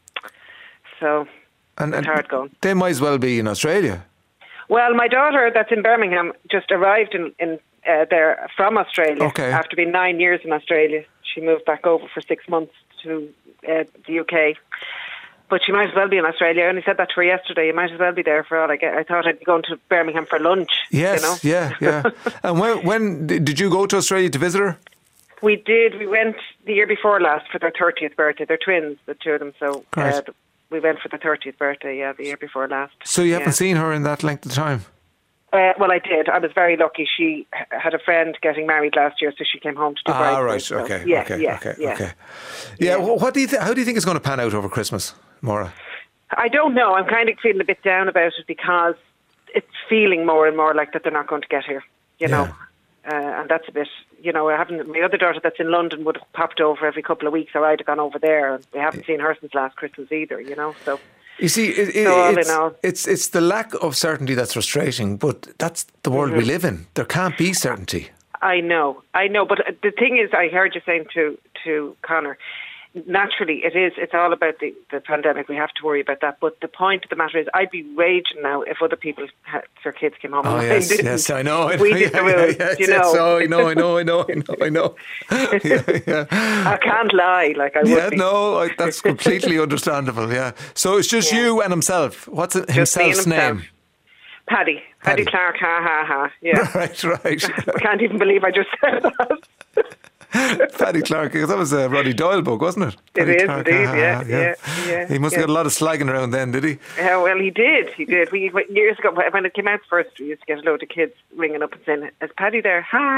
[SPEAKER 9] So
[SPEAKER 1] and,
[SPEAKER 9] it's
[SPEAKER 1] and
[SPEAKER 9] hard going.
[SPEAKER 1] They might as well be in Australia.
[SPEAKER 9] Well, my daughter that's in Birmingham just arrived in, in uh, there from Australia
[SPEAKER 1] okay.
[SPEAKER 9] after being nine years in Australia. She moved back over for six months to uh, the U K. But she might as well be in Australia. I only said that to her yesterday. You might as well be there for all I get. I thought I'd be going to Birmingham for lunch.
[SPEAKER 1] Yes,
[SPEAKER 9] you know?
[SPEAKER 1] yeah, yeah. And when, when did you go to Australia to visit her?
[SPEAKER 9] We did. We went the year before last for their thirtieth birthday. They're twins, the two of them. So uh, we went for the thirtieth birthday, yeah, the year before last.
[SPEAKER 1] So you haven't
[SPEAKER 9] yeah.
[SPEAKER 1] seen her in that length of time?
[SPEAKER 9] Uh, well, I did. I was very lucky. She h- had a friend getting married last year, so she came home to do
[SPEAKER 1] Ah, right.
[SPEAKER 9] so,
[SPEAKER 1] Okay.
[SPEAKER 9] yeah,
[SPEAKER 1] okay.
[SPEAKER 9] yeah,
[SPEAKER 1] okay.
[SPEAKER 9] yeah.
[SPEAKER 1] Okay. Yeah. Well, what do you? Th- how do you think it's going to pan out over Christmas, Maura?
[SPEAKER 9] I don't know. I'm kind of feeling a bit down about it because it's feeling more and more like that they're not going to get here. You know,
[SPEAKER 1] yeah.
[SPEAKER 9] uh, and that's a bit. You know, I haven't. My other daughter that's in London would have popped over every couple of weeks, or I'd have gone over there. And we haven't seen her since last Christmas either. You know, so.
[SPEAKER 1] You see, it, it,
[SPEAKER 9] so all
[SPEAKER 1] it's,
[SPEAKER 9] in all.
[SPEAKER 1] it's it's the lack of certainty that's frustrating, but that's the world
[SPEAKER 9] mm-hmm.
[SPEAKER 1] we live in. There can't be certainty.
[SPEAKER 9] I know, I know, but the thing is, I heard you saying to to Conor, naturally it is, it's all about the, the pandemic, we have to worry about that, but the point of the matter is, I'd be raging now if other people had, their kids came home
[SPEAKER 1] oh,
[SPEAKER 9] and
[SPEAKER 1] yes,
[SPEAKER 9] didn't.
[SPEAKER 1] yes, I know, I know.
[SPEAKER 9] We
[SPEAKER 1] yeah,
[SPEAKER 9] did the
[SPEAKER 1] yeah,
[SPEAKER 9] rules,
[SPEAKER 1] yes,
[SPEAKER 9] you
[SPEAKER 1] yes,
[SPEAKER 9] know.
[SPEAKER 1] oh, I know, I know, I know, I know, I know. yeah, yeah.
[SPEAKER 9] I can't lie, like I would
[SPEAKER 1] Yeah,
[SPEAKER 9] be.
[SPEAKER 1] no, I, that's completely understandable, yeah. So it's just
[SPEAKER 9] Yeah.
[SPEAKER 1] you and himself. What's it,
[SPEAKER 9] Just me and
[SPEAKER 1] himself's
[SPEAKER 9] himself.
[SPEAKER 1] name?
[SPEAKER 9] Paddy. Paddy,
[SPEAKER 1] Paddy.
[SPEAKER 9] Clark, ha ha ha, yeah.
[SPEAKER 1] Right, right.
[SPEAKER 9] I can't even believe I just said that.
[SPEAKER 1] Paddy Clark, that was a Roddy Doyle book, wasn't it?
[SPEAKER 9] It
[SPEAKER 1] Paddy
[SPEAKER 9] is
[SPEAKER 1] Clark,
[SPEAKER 9] indeed,
[SPEAKER 1] ah,
[SPEAKER 9] yeah,
[SPEAKER 1] yeah,
[SPEAKER 9] yeah, yeah,
[SPEAKER 1] He must
[SPEAKER 9] yeah.
[SPEAKER 1] have got a lot of slagging around then, did he?
[SPEAKER 9] Yeah, well, he did. He did. We, years ago, when it came out first, we used to get a load of kids ringing up and saying, "Is Paddy there?" Ha!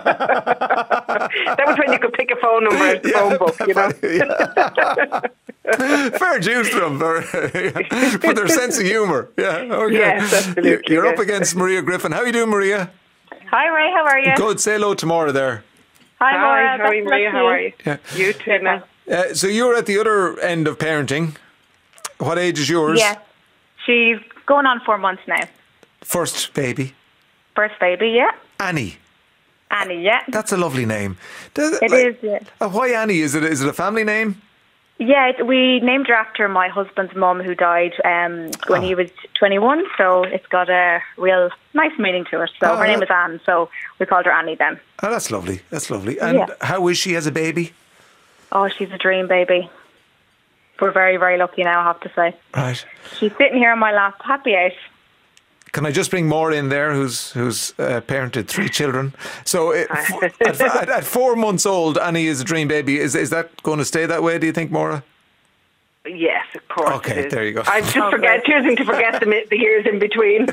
[SPEAKER 9] That was when you could pick a phone number out of the
[SPEAKER 1] Yeah,
[SPEAKER 9] phone book, you know.
[SPEAKER 1] Paddy, Fair dues to them for, for their sense of humour. Yeah, okay.
[SPEAKER 9] Yes, absolutely.
[SPEAKER 1] You're
[SPEAKER 9] yes.
[SPEAKER 1] up against Maria Griffin. How are you doing, Maria?
[SPEAKER 10] Hi, Ray. How are you?
[SPEAKER 1] Good. Say hello to Maura there.
[SPEAKER 10] Hi, Maura.
[SPEAKER 9] Hi, how are you, Maria? How are you?
[SPEAKER 1] Yeah.
[SPEAKER 9] You too now.
[SPEAKER 1] Uh, so you're at the other end of parenting. What age is yours?
[SPEAKER 10] Yeah. She's going on four months now.
[SPEAKER 1] First baby.
[SPEAKER 10] First baby, yeah.
[SPEAKER 1] Annie.
[SPEAKER 10] Annie, yeah.
[SPEAKER 1] That's a lovely name. Does
[SPEAKER 10] It
[SPEAKER 1] like,
[SPEAKER 10] is, yeah.
[SPEAKER 1] Uh, why Annie? Is it is it a family name?
[SPEAKER 10] Yeah, it, we named her after my husband's mum who died um, when
[SPEAKER 1] Oh.
[SPEAKER 10] he was twenty-one, so it's got a real nice meaning to it. So
[SPEAKER 1] Oh,
[SPEAKER 10] her name
[SPEAKER 1] that-
[SPEAKER 10] is Anne, so we called her Annie then.
[SPEAKER 1] Oh, that's lovely. That's lovely. And
[SPEAKER 10] Yeah.
[SPEAKER 1] how is she as a baby?
[SPEAKER 10] Oh, she's a dream baby. We're very, very lucky now, I have to say.
[SPEAKER 1] Right.
[SPEAKER 10] She's sitting here on my lap, happy out.
[SPEAKER 1] Can I just bring Maura in there, who's who's uh, parented three children? So it, at, at, at four months old, Annie is a dream baby. Is is that going to stay that way? Do you think, Maura?
[SPEAKER 9] Yes, of course.
[SPEAKER 1] Okay,
[SPEAKER 9] it is.
[SPEAKER 1] there you go.
[SPEAKER 9] I'm just forget, choosing to forget the, mi- the years in between.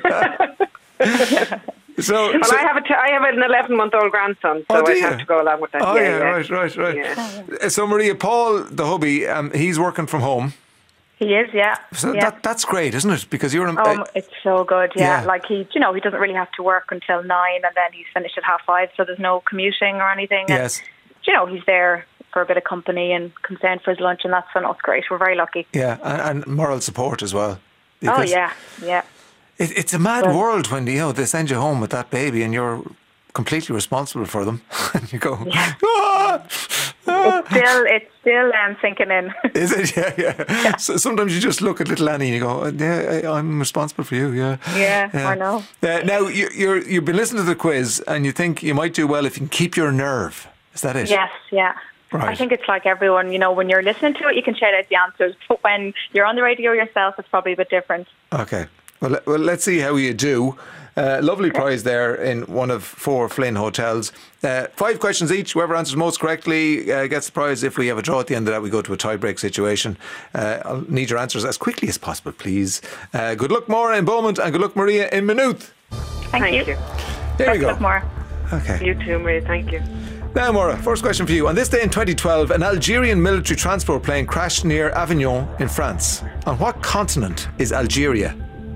[SPEAKER 1] So,
[SPEAKER 9] Well,
[SPEAKER 1] so
[SPEAKER 9] I have a t- I have an eleven-month-old grandson, so
[SPEAKER 1] Oh, do
[SPEAKER 9] I
[SPEAKER 1] you?
[SPEAKER 9] have to go along with that.
[SPEAKER 1] oh
[SPEAKER 9] yeah,
[SPEAKER 1] yeah,
[SPEAKER 9] yeah.
[SPEAKER 1] right, right, right.
[SPEAKER 9] Yeah.
[SPEAKER 1] Uh, So Maria, Paul, the hubby, um, he's working from home.
[SPEAKER 10] He is, yeah.
[SPEAKER 1] So
[SPEAKER 10] yeah.
[SPEAKER 1] that that's great, isn't it? Because you're. a-
[SPEAKER 10] Oh, it's so good, yeah.
[SPEAKER 1] yeah.
[SPEAKER 10] Like he, you know, he doesn't really have to work until nine, and then he's finished at half five, so there's no commuting or anything. And,
[SPEAKER 1] Yes.
[SPEAKER 10] you know, he's there for a bit of company and comes down for his lunch, and that's so no, it's great. We're very lucky.
[SPEAKER 1] Yeah, and, and moral support as well.
[SPEAKER 10] Oh
[SPEAKER 1] Because
[SPEAKER 10] yeah, yeah.
[SPEAKER 1] It, it's a mad world when you know they send you home with that baby and you're completely responsible for them, and you go, ah, ah.
[SPEAKER 10] It's still, it's still um, sinking in.
[SPEAKER 1] Is it? Yeah, yeah. So sometimes you just look at little Annie and you go, yeah, I, I'm responsible for you. Yeah.
[SPEAKER 10] Yeah, I know.
[SPEAKER 1] Uh, now you, you're you've been listening to the quiz and you think you might do well if you can keep your nerve. Is that it?
[SPEAKER 10] Yes, yeah.
[SPEAKER 1] Right.
[SPEAKER 10] I think it's like everyone, you know, when you're listening to it, you can shout out the answers, but when you're on the radio yourself, it's probably a bit different.
[SPEAKER 1] Okay. Well, le- well, let's see how you do. Uh, lovely prize there in one of four Flynn hotels. Uh, five questions each. Whoever answers most correctly uh, gets the prize. If we have a draw at the end of that, we go to a tie-break situation. Uh, I'll need your answers as quickly as possible, please. Uh, good luck, Maura, in Beaumont, and good luck, Maria, in Maynooth.
[SPEAKER 10] Thank,
[SPEAKER 9] Thank
[SPEAKER 10] you.
[SPEAKER 9] you.
[SPEAKER 1] There we go.
[SPEAKER 10] Good more.
[SPEAKER 1] Okay.
[SPEAKER 9] You too, Maria. Thank you.
[SPEAKER 1] Now, Maura, first question for you. On this day in twenty twelve, an Algerian military transport plane crashed near Avignon in France. On what continent is Algeria?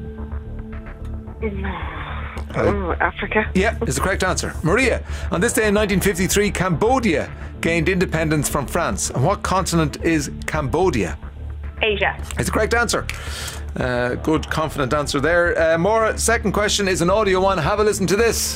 [SPEAKER 9] Oh, Africa.
[SPEAKER 1] Yeah, is the correct answer. Maria, on this day in nineteen fifty-three, Cambodia gained independence from France. On what continent is Cambodia?
[SPEAKER 10] Asia.
[SPEAKER 1] Is the correct answer. Uh, good, confident answer there. Uh, Maura, second question is an audio one. Have a listen to this.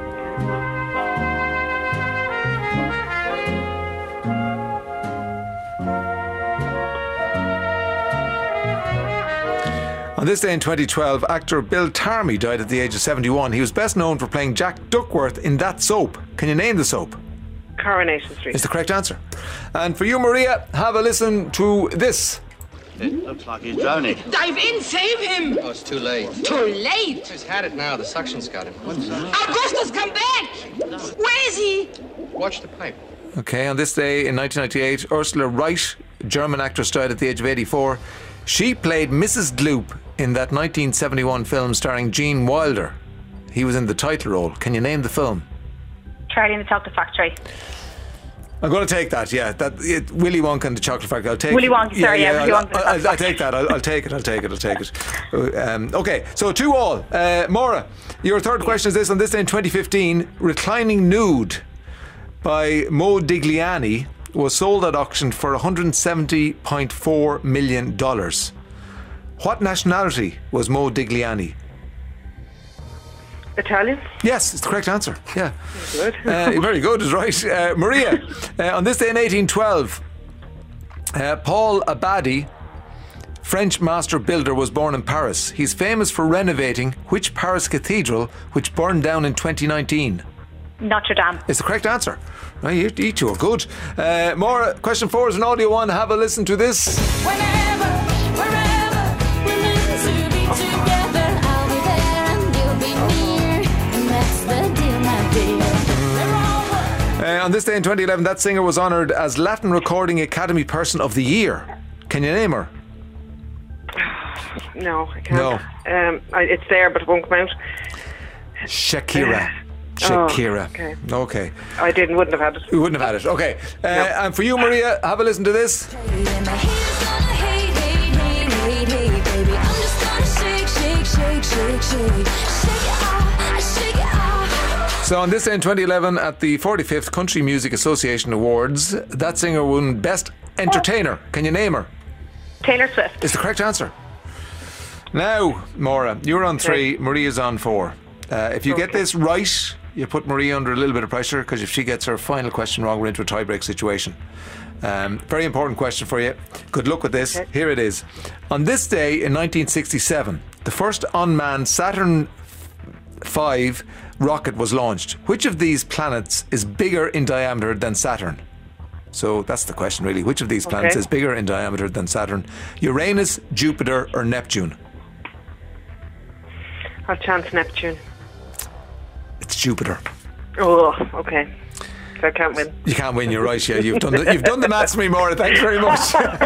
[SPEAKER 1] On this day in twenty twelve, actor Bill Tarmy died at the age of seventy-one. He was best known for playing Jack Duckworth in That Soap. Can you name the soap?
[SPEAKER 9] Coronation Street.
[SPEAKER 1] Is the correct answer. And for you, Maria, have a listen to this.
[SPEAKER 11] It looks like he's drowning.
[SPEAKER 12] Dive in, save him!
[SPEAKER 11] Oh, it's too late.
[SPEAKER 12] Too late!
[SPEAKER 11] He's had it now. The suction's got him.
[SPEAKER 12] Augustus, come back! Where is he?
[SPEAKER 11] Watch the pipe.
[SPEAKER 1] Okay, on this day in nineteen ninety-eight, Ursula Wright, German actress, died at the age of eighty-four. She played Missus Gloop in that nineteen seventy-one film starring Gene Wilder. He was in the title role. Can you name the film?
[SPEAKER 10] Charlie and the Chocolate Factory.
[SPEAKER 1] I'm going to take that, yeah. That it, Willy Wonka and the Chocolate Factory. I'll take
[SPEAKER 10] Willy Wonka, sorry, yeah, Willy
[SPEAKER 1] I'll,
[SPEAKER 10] Wonka and the
[SPEAKER 1] I'll,
[SPEAKER 10] Chocolate
[SPEAKER 1] I'll, I'll take that. I'll, I'll take it. I'll take it. I'll take it. Um, okay, so two all. Uh, Maura, your third question is this. On this day in twenty fifteen, Reclining Nude by Modigliani was sold at auction for one hundred seventy point four million dollars. What nationality was Modigliani?
[SPEAKER 9] Italian.
[SPEAKER 1] Yes, it's the correct answer. Yeah.
[SPEAKER 9] Good.
[SPEAKER 1] Uh, very good, is right. Uh, Maria, uh, on this day in eighteen twelve, uh, Paul Abadi, French master builder, was born in Paris. He's famous for renovating which Paris cathedral, which burned down in twenty nineteen?
[SPEAKER 10] Notre Dame.
[SPEAKER 1] It's the correct answer. Right, you, you two are good. Uh, Maura, question four is an audio one. Have a listen to this.
[SPEAKER 13] Whenever, wherever, we're meant to be together. I'll be there and you'll be near, and that's the deal, my dear.
[SPEAKER 1] Uh, on this day in twenty eleven, that singer was honoured as Latin Recording Academy Person of the Year. Can you name her?
[SPEAKER 9] No, I can't.
[SPEAKER 1] No.
[SPEAKER 9] Um, I, it's there, but it won't come out.
[SPEAKER 1] Shakira.
[SPEAKER 9] Oh,
[SPEAKER 1] Shakira.
[SPEAKER 9] okay.
[SPEAKER 1] Okay.
[SPEAKER 9] I didn't, wouldn't have had it.
[SPEAKER 1] You wouldn't have had it. Okay. Uh,
[SPEAKER 9] No.
[SPEAKER 1] And for you, Maria, have a listen to this.
[SPEAKER 13] And my heat's gonna shake, shake, shake. Shake it off, shake it off.
[SPEAKER 1] So on this day in twenty eleven, at the forty-fifth Country Music Association Awards, that singer won Best Entertainer. Can you name her?
[SPEAKER 9] Taylor Swift.
[SPEAKER 1] Is the correct answer. Now, Maura, you're on three, Maria's on four. Uh, if you get this right, you put Maria under a little bit of pressure, because if she gets her final question wrong, we're into a tie-break situation. Um, very important question for you. Good luck with this.
[SPEAKER 9] Okay.
[SPEAKER 1] Here it is. On this day in nineteen sixty-seven, the first unmanned Saturn five rocket was launched. Which of these planets is bigger in diameter than Saturn? So that's the question, really. Which of these planets
[SPEAKER 9] Okay.
[SPEAKER 1] is bigger in diameter than Saturn? Uranus, Jupiter, or Neptune?
[SPEAKER 9] I'll chance Neptune.
[SPEAKER 1] It's Jupiter.
[SPEAKER 9] Oh, okay. So I can't win.
[SPEAKER 1] You can't win, you're right, yeah. You've done the, you've done the maths for me, Maura. Thanks very much.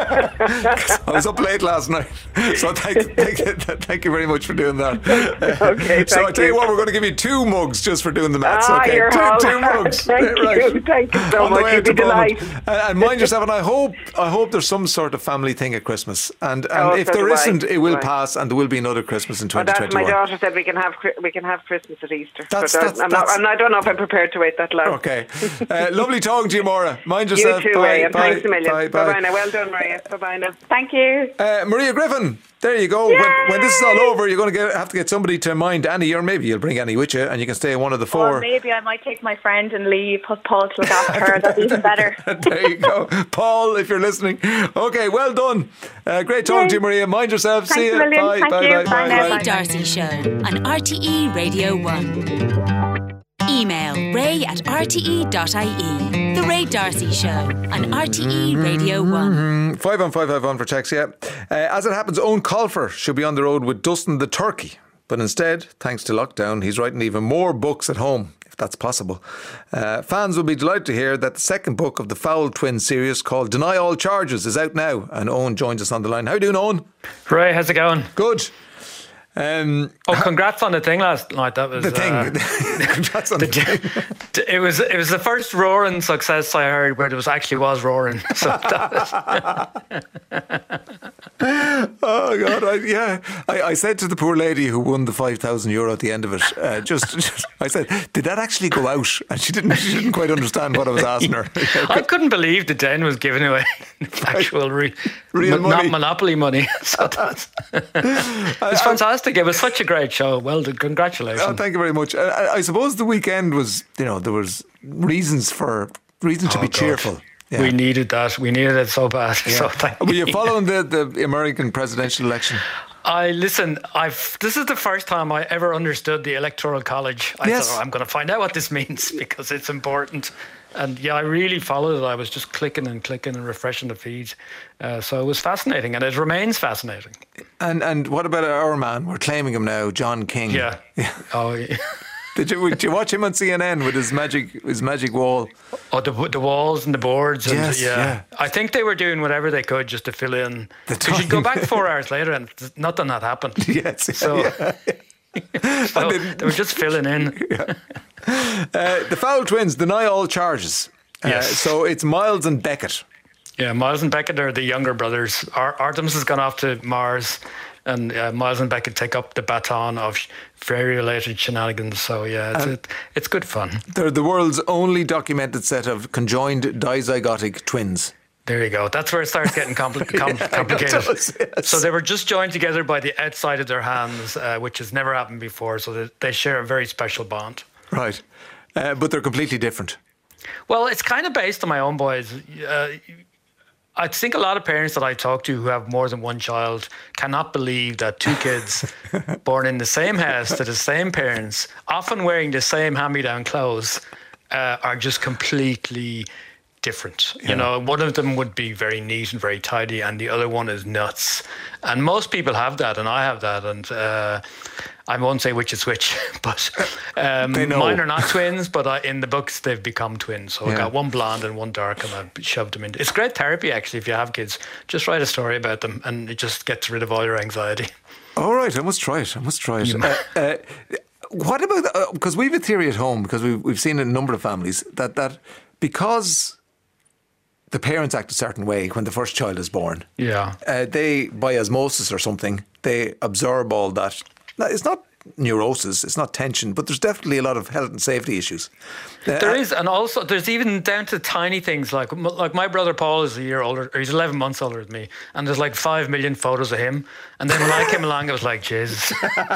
[SPEAKER 1] I was up late last night. So thank, thank, thank you very much for doing that.
[SPEAKER 9] Okay,
[SPEAKER 1] So I
[SPEAKER 9] thank
[SPEAKER 1] tell you
[SPEAKER 9] you.
[SPEAKER 1] what, we're going to give you two mugs just for doing the maths.
[SPEAKER 9] Ah,
[SPEAKER 1] okay,
[SPEAKER 9] you're
[SPEAKER 1] two,
[SPEAKER 9] all
[SPEAKER 1] two
[SPEAKER 9] right.
[SPEAKER 1] mugs.
[SPEAKER 9] Thank
[SPEAKER 1] Yeah, right.
[SPEAKER 9] you. Thank you so
[SPEAKER 1] On the
[SPEAKER 9] much.
[SPEAKER 1] way
[SPEAKER 9] You'd
[SPEAKER 1] out
[SPEAKER 9] be
[SPEAKER 1] to Bowman.
[SPEAKER 9] delighted.
[SPEAKER 1] And, and mind yourself, and I hope I hope there's some sort of family thing at Christmas. And, and
[SPEAKER 9] Oh,
[SPEAKER 1] if
[SPEAKER 9] so
[SPEAKER 1] there
[SPEAKER 9] do I.
[SPEAKER 1] isn't, it will
[SPEAKER 9] Right.
[SPEAKER 1] pass, and there will be another Christmas in
[SPEAKER 9] Well,
[SPEAKER 1] twenty
[SPEAKER 9] that's
[SPEAKER 1] twenty-one.
[SPEAKER 9] my daughter said we can have Chri- we can have Christmas at Easter.
[SPEAKER 1] That's-
[SPEAKER 9] but I-
[SPEAKER 1] that's-
[SPEAKER 9] I'm not,
[SPEAKER 1] that's-
[SPEAKER 9] I'm not, I don't know if I'm prepared to wait that long.
[SPEAKER 1] Okay. Uh, lovely talking to you, Maura. Mind
[SPEAKER 9] You
[SPEAKER 1] yourself.
[SPEAKER 9] too,
[SPEAKER 1] Bye,
[SPEAKER 9] Ray, and
[SPEAKER 1] bye,
[SPEAKER 9] thanks a million.
[SPEAKER 1] bye,
[SPEAKER 9] Bye
[SPEAKER 1] bye.
[SPEAKER 9] bye now. Well done, Maria. Bye bye now.
[SPEAKER 10] Thank you.
[SPEAKER 1] Uh, Maria Griffin, there you go. When, when this is all over, you're going to get, have to get somebody to mind Annie, or maybe you'll bring Annie with you, and you can stay in one of the
[SPEAKER 10] Or
[SPEAKER 1] four.
[SPEAKER 10] maybe I might take my friend and leave, put Paul to look after her. That'd be even better.
[SPEAKER 1] There you go, Paul, if you're listening. Okay, well done. Uh, great talking to you, Maria. Mind yourself.
[SPEAKER 10] Thanks
[SPEAKER 1] See
[SPEAKER 10] a
[SPEAKER 1] you.
[SPEAKER 10] million.
[SPEAKER 1] Bye,
[SPEAKER 10] Thank
[SPEAKER 1] bye,
[SPEAKER 10] you.
[SPEAKER 1] bye,
[SPEAKER 10] Bye
[SPEAKER 1] bye,
[SPEAKER 10] now.
[SPEAKER 1] bye.
[SPEAKER 4] Ray Darcy Show on R T E Radio one. Email ray at r t e dot i e. The Ray Darcy Show on R T E Radio one.
[SPEAKER 1] Five on five five one for text, yeah. Uh, as it happens, Owen Colfer should be on the road with Dustin the Turkey. But instead, thanks to lockdown, he's writing even more books at home, if that's possible. Uh, fans will be delighted to hear that the second book of the Fowl Twins series, called Deny All Charges, is out now. And Owen joins us on the line. How are you doing, Owen?
[SPEAKER 14] Ray, how's it going?
[SPEAKER 1] Good. Um,
[SPEAKER 14] oh, congrats on the thing last night. That was
[SPEAKER 1] the thing.
[SPEAKER 14] Uh,
[SPEAKER 1] congrats on the, the thing.
[SPEAKER 14] It was it was the first roaring success I heard where there was actually was roaring. So that was
[SPEAKER 1] oh God! I, yeah, I, I said to the poor lady who won the five thousand euro at the end of it, uh, just, just I said, "Did that actually go out?" And she didn't. She didn't quite understand what I was asking her.
[SPEAKER 14] I couldn't believe the Den was giving away actual re,
[SPEAKER 1] real
[SPEAKER 14] mo-
[SPEAKER 1] money,
[SPEAKER 14] not monopoly money. So that's it's fantastic. It was such a great show. Well done. Congratulations.
[SPEAKER 1] Oh, thank you very much. I, I suppose the weekend was, you know, there was reasons for reason to
[SPEAKER 14] Oh,
[SPEAKER 1] be
[SPEAKER 14] God.
[SPEAKER 1] cheerful. Yeah.
[SPEAKER 14] We needed that. We needed it so bad.
[SPEAKER 1] Yeah.
[SPEAKER 14] So thank
[SPEAKER 1] Were you
[SPEAKER 14] you.
[SPEAKER 1] following the, the American presidential election?
[SPEAKER 14] I listen. I've. This is the first time I ever understood the Electoral College. I
[SPEAKER 1] Yes.
[SPEAKER 14] thought, oh, I'm going to find out what this means because it's important. And yeah, I really followed it. I was just clicking and clicking and refreshing the feed. Uh, so it was fascinating, and it remains fascinating.
[SPEAKER 1] And and what about our man? We're claiming him now, John King.
[SPEAKER 14] Yeah.
[SPEAKER 1] yeah.
[SPEAKER 14] Oh, yeah.
[SPEAKER 1] Did you did you watch him on C N N with his magic his magic wall?
[SPEAKER 14] Oh, the the walls and the boards. And
[SPEAKER 1] Yes,
[SPEAKER 14] yeah.
[SPEAKER 1] yeah.
[SPEAKER 14] I think they were doing whatever they could just to fill in.
[SPEAKER 1] The
[SPEAKER 14] We should go
[SPEAKER 1] time.
[SPEAKER 14] back four hours later, and th- nothing had happened.
[SPEAKER 1] Yes. yeah,
[SPEAKER 14] So,
[SPEAKER 1] yeah.
[SPEAKER 14] so they were just filling in.
[SPEAKER 1] Yeah. Uh, the Fowl Twins deny all charges. Uh,
[SPEAKER 14] Yes.
[SPEAKER 1] So it's Miles and Beckett.
[SPEAKER 14] Yeah, Miles and Beckett are the younger brothers. Ar- Artemis has gone off to Mars, and uh, Miles and Beckett take up the baton of sh- fairy-related shenanigans. So yeah, it's,
[SPEAKER 1] Um,
[SPEAKER 14] it, it's good fun.
[SPEAKER 1] They're the world's only documented set of conjoined dizygotic twins.
[SPEAKER 14] There you go. That's where it starts getting compli- com-
[SPEAKER 1] Yeah,
[SPEAKER 14] complicated.
[SPEAKER 1] it does, yes.
[SPEAKER 14] So they were just joined together by the outside of their hands, uh, which has never happened before. So they, they share a very special bond.
[SPEAKER 1] Right. Uh, but they're completely different.
[SPEAKER 14] Well, it's kind of based on my own boys. Uh, I think a lot of parents that I talk to who have more than one child cannot believe that two kids born in the same house to the same parents, often wearing the same hand-me-down clothes, uh, are just completely different.
[SPEAKER 1] Yeah.
[SPEAKER 14] You know, one of them would be very neat and very tidy, and the other one is nuts. And most people have that, and I have that, and uh, I won't say which is which, but um,
[SPEAKER 1] They know.
[SPEAKER 14] mine are not twins, but I, in the books they've become twins. So
[SPEAKER 1] Yeah.
[SPEAKER 14] I got one blonde and one dark, and I shoved them in. It's great therapy, actually, if you have kids. Just write a story about them, and it just gets rid of all your anxiety.
[SPEAKER 1] All right, I must try it. I must try it. Uh, uh, what about, because we have a theory at home, because we've, we've seen it in a number of families, that, that because the parents act a certain way when the first child is born,
[SPEAKER 14] Yeah.
[SPEAKER 1] uh, they, by osmosis or something, they absorb all that no, it's not neurosis, it's not tension, but there's definitely a lot of health and safety issues. Uh,
[SPEAKER 14] There is, and also there's even down to tiny things like like my brother Paul is a year older, or he's eleven months older than me, and there's like five million photos of him. And then when I came along, I was like, Jesus,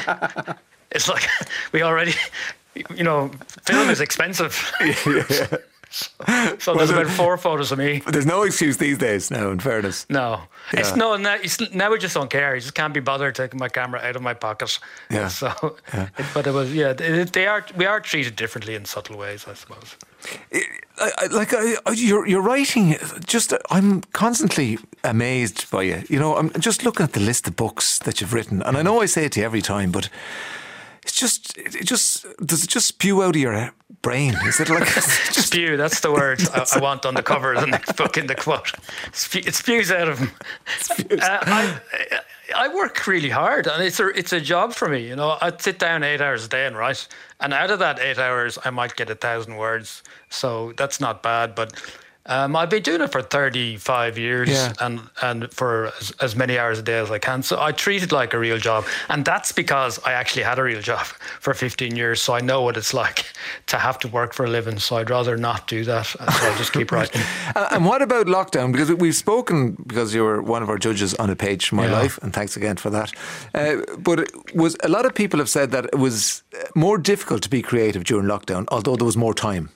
[SPEAKER 14] it's like we already, you know, film is expensive.
[SPEAKER 1] Yeah.
[SPEAKER 14] So there's about four photos of me.
[SPEAKER 1] But there's no excuse these days now, in fairness.
[SPEAKER 14] No,
[SPEAKER 1] Yeah.
[SPEAKER 14] it's no. Now, it's, now we just don't care. I just can't be bothered taking my camera out of my pocket.
[SPEAKER 1] Yeah.
[SPEAKER 14] So, It, but it was yeah. It, they are we are treated differently in subtle ways, I suppose.
[SPEAKER 1] I, I, like I, I, your your writing, just I'm constantly amazed by you. You know, I'm just looking at the list of books that you've written, and I know I say it to you every time, but it's just it just does it just spew out of your brain? Is it like
[SPEAKER 14] spew? That's the word I, I want on the cover of the next book in the quote. Spew, it spews out of them. Uh, I, I work really hard, and it's a it's a job for me. You know, I'd sit down eight hours a day and write, and out of that eight hours, I might get a thousand words. So that's not bad, but. Um, I've been doing it for thirty-five years
[SPEAKER 1] Yeah.
[SPEAKER 14] and, and for as, as many hours a day as I can. So I treat it like a real job. And that's because I actually had a real job for fifteen years. So I know what it's like to have to work for a living. So I'd rather not do that. So I just keep writing.
[SPEAKER 1] Uh, and what about lockdown? Because we've spoken, because you were one of our judges on A Page from My
[SPEAKER 14] Yeah.
[SPEAKER 1] Life, and thanks again for that. Uh, but it was a lot of people have said that it was more difficult to be creative during lockdown, although there was more time.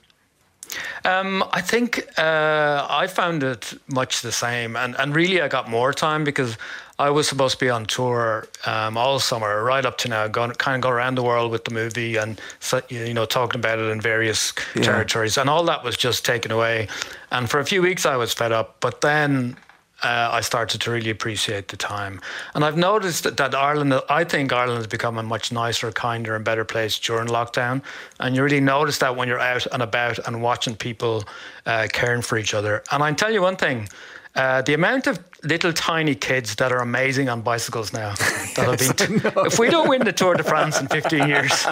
[SPEAKER 14] Um, I think uh, I found it much the same, and, and really I got more time because I was supposed to be on tour um, all summer, right up to now, going kind of go around the world with the movie and so- you know talking about it in various
[SPEAKER 1] Yeah.
[SPEAKER 14] territories, and all that was just taken away. And for a few weeks I was fed up, but then. Uh, I started to really appreciate the time. And I've noticed that, that Ireland, I think Ireland has become a much nicer, kinder and better place during lockdown. And you really notice that when you're out and about and watching people uh, caring for each other. And I tell you one thing, uh, the amount of little tiny kids that are amazing on bicycles now. That have been t- if we don't win the Tour de France in fifteen years...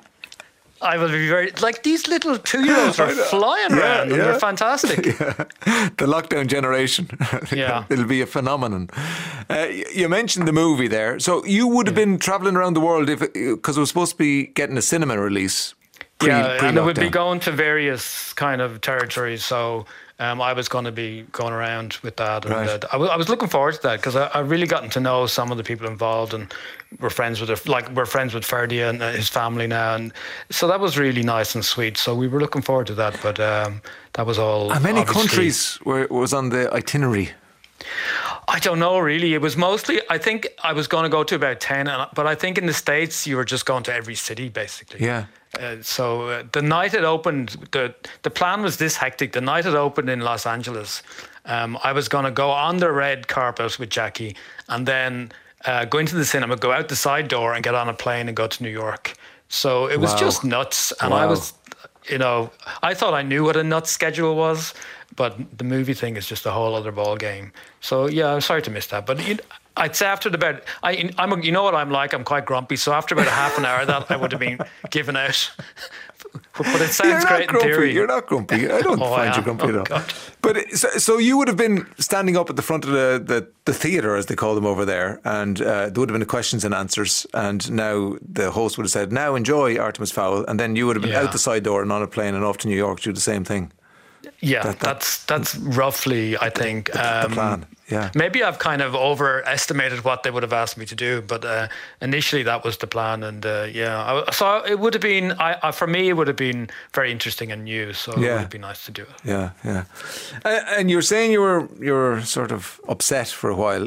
[SPEAKER 14] I will be very like these little two-year-olds are flying
[SPEAKER 1] Yeah,
[SPEAKER 14] around and
[SPEAKER 1] yeah.
[SPEAKER 14] they're fantastic.
[SPEAKER 1] Yeah. The lockdown generation.
[SPEAKER 14] Yeah.
[SPEAKER 1] It'll be a phenomenon. Uh, y- you mentioned the movie there. So you would have been travelling around the world if because it, was supposed to be getting a cinema release. Pre,
[SPEAKER 14] Yeah, and it would be
[SPEAKER 1] pre-lockdown.
[SPEAKER 14] going to various kind of territories. So um, I was going to be going around with that. And
[SPEAKER 1] Right.
[SPEAKER 14] uh, I, w- I was looking forward to that because I, I really gotten to know some of the people involved, and we're friends with their, like we're friends with Ferdy and uh, his family now, and so that was really nice and sweet. So we were looking forward to that, but um, that was all.
[SPEAKER 1] How many
[SPEAKER 14] obviously-
[SPEAKER 1] countries were was on the itinerary?
[SPEAKER 14] I don't know really. It was mostly, I think I was going to go to about ten, and- but I think in the States you were just going to every city basically.
[SPEAKER 1] Yeah.
[SPEAKER 14] Uh, so uh, the night it opened, the the plan was this hectic. The night it opened in Los Angeles, um, I was going to go on the red carpet with Jackie and then uh, go into the cinema, go out the side door and get on a plane and go to New York. So it was
[SPEAKER 1] Wow.
[SPEAKER 14] just nuts. And I
[SPEAKER 1] Wow.
[SPEAKER 14] was, you know, I thought I knew what a nuts schedule was, but the movie thing is just a whole other ball game. So yeah, I'm sorry to miss that. But you I'd say after about, I, I'm, a, you know what I'm like, I'm quite grumpy. So after about a half an hour, that I would have been given out. But it sounds
[SPEAKER 1] You're not
[SPEAKER 14] great
[SPEAKER 1] grumpy.
[SPEAKER 14] in theory.
[SPEAKER 1] You're not grumpy. I don't
[SPEAKER 14] Oh, I
[SPEAKER 1] find you
[SPEAKER 14] am.
[SPEAKER 1] grumpy
[SPEAKER 14] Oh,
[SPEAKER 1] at all.
[SPEAKER 14] God.
[SPEAKER 1] But it- so, so you would have been standing up at the front of the, the, the theatre, as they call them over there, and uh, there would have been questions and answers. And now the host would have said, "Now enjoy Artemis Fowl," and then you would have been
[SPEAKER 14] Yeah.
[SPEAKER 1] out the side door and on a plane and off to New York to do the same thing.
[SPEAKER 14] Yeah,
[SPEAKER 1] That- that-
[SPEAKER 14] that's that's roughly, I think.
[SPEAKER 1] The
[SPEAKER 14] Um,
[SPEAKER 1] plan. Yeah.
[SPEAKER 14] Maybe I've kind of overestimated what they would have asked me to do, but uh, initially that was the plan, and uh, yeah, I, so it would have been. I, I for me, it would have been very interesting and new. So it
[SPEAKER 1] Yeah.
[SPEAKER 14] would have been nice to do it.
[SPEAKER 1] Yeah, yeah. Uh, and you're saying you were you were sort of upset for a while.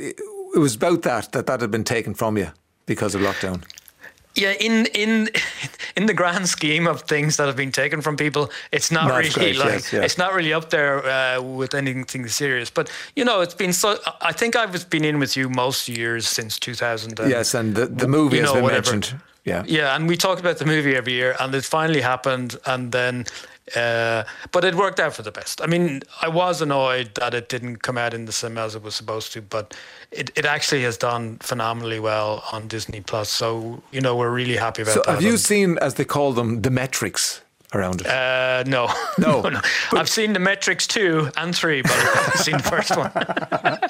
[SPEAKER 1] It was about that that that had been taken from you because of lockdown.
[SPEAKER 14] Yeah, in in in the grand scheme of things that have been taken from people, it's not,
[SPEAKER 1] Not
[SPEAKER 14] really
[SPEAKER 1] great,
[SPEAKER 14] like
[SPEAKER 1] yes, yeah.
[SPEAKER 14] it's not really up there uh, with anything serious. But you know, it's been so. I think I've been in with you most years since two thousand.
[SPEAKER 1] Yes, and the, the movie
[SPEAKER 14] you
[SPEAKER 1] has
[SPEAKER 14] know,
[SPEAKER 1] been
[SPEAKER 14] whatever.
[SPEAKER 1] mentioned. Yeah.
[SPEAKER 14] Yeah, and we talk about the movie every year, and it finally happened, and then, uh, but it worked out for the best. I mean, I was annoyed that it didn't come out in the cinema as it was supposed to, but it, it actually has done phenomenally well on Disney Plus. So you know, we're really happy about
[SPEAKER 1] So
[SPEAKER 14] that.
[SPEAKER 1] have you
[SPEAKER 14] And,
[SPEAKER 1] seen, as they call them, the metrics around it?
[SPEAKER 14] Uh, no,
[SPEAKER 1] No.
[SPEAKER 14] no, no. I've seen the Metrics two and three, but I haven't seen the first one.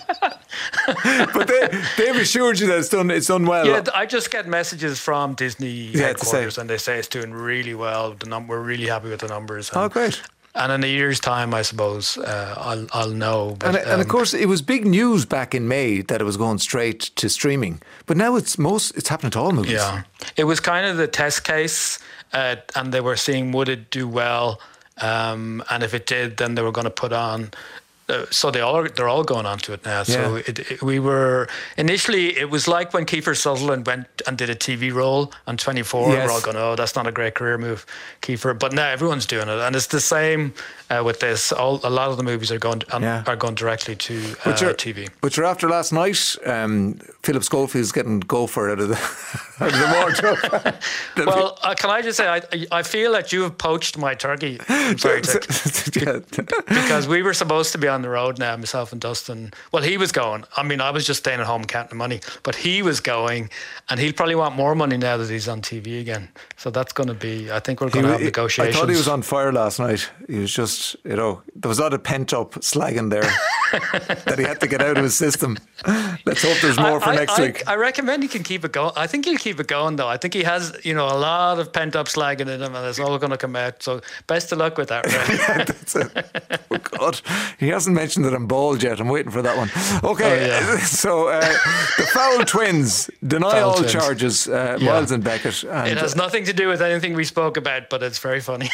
[SPEAKER 1] But they, they've assured you that it's done, it's done well.
[SPEAKER 14] Yeah, I just get messages from Disney
[SPEAKER 1] Yeah,
[SPEAKER 14] headquarters,
[SPEAKER 1] to
[SPEAKER 14] and they say it's doing really well. The num- we're really happy with the numbers. And,
[SPEAKER 1] Oh, great.
[SPEAKER 14] And in a year's time, I suppose uh, I'll I'll know. But,
[SPEAKER 1] And, and of
[SPEAKER 14] um,
[SPEAKER 1] course, it was big news back in May that it was going straight to streaming. But now it's most it's happening to all movies.
[SPEAKER 14] yeah, it was kind of the test case, uh, and they were seeing would it do well, um, and if it did, then they were going to put on. Uh, so they all they're all going on to it now. So
[SPEAKER 1] Yeah.
[SPEAKER 14] it, it, we were initially it was like when Kiefer Sutherland went and did a T V role on twenty-four.
[SPEAKER 1] Yes.
[SPEAKER 14] We're all going, oh, that's not a great career move, Kiefer. But now everyone's doing it, and it's the same uh, with this. All a lot of the movies are going um,
[SPEAKER 1] Yeah.
[SPEAKER 14] are going directly to
[SPEAKER 1] But
[SPEAKER 14] uh,
[SPEAKER 1] you're,
[SPEAKER 14] T V.
[SPEAKER 1] but you're after last night, um, Philip Schofield's getting gopher out of the, out of the wardrobe.
[SPEAKER 14] Well, uh, can I just say, I I feel that you have poached my turkey, sorry, Dick, because we were supposed to be on the road now, myself and Dustin. Well, he was going. I mean, I was just staying at home counting money, but he was going, and he'll probably want more money now that he's on T V again. So that's going to be, I think we're going to have
[SPEAKER 1] He-
[SPEAKER 14] negotiations.
[SPEAKER 1] I thought he was on fire last night. He was just, you know, there was a lot of pent up slagging there that he had to get out of his system. Let's hope there's more for
[SPEAKER 14] I,
[SPEAKER 1] next
[SPEAKER 14] I,
[SPEAKER 1] week.
[SPEAKER 14] I recommend he can keep it going. I think he'll keep it going, though. I think he has, you know, a lot of pent up slagging in him, and it's all going to come out. So best of luck with that, Ray.
[SPEAKER 1] That's it. Oh God, he hasn't mentioned that I'm bald yet. I'm waiting for that one. Okay,
[SPEAKER 14] Oh, yeah.
[SPEAKER 1] so uh, the Foul Twins deny
[SPEAKER 14] Foul
[SPEAKER 1] all
[SPEAKER 14] Twins.
[SPEAKER 1] charges. Uh,
[SPEAKER 14] Yeah.
[SPEAKER 1] Miles and Beckett. And,
[SPEAKER 14] It has nothing to do with anything we spoke about, but it's very funny.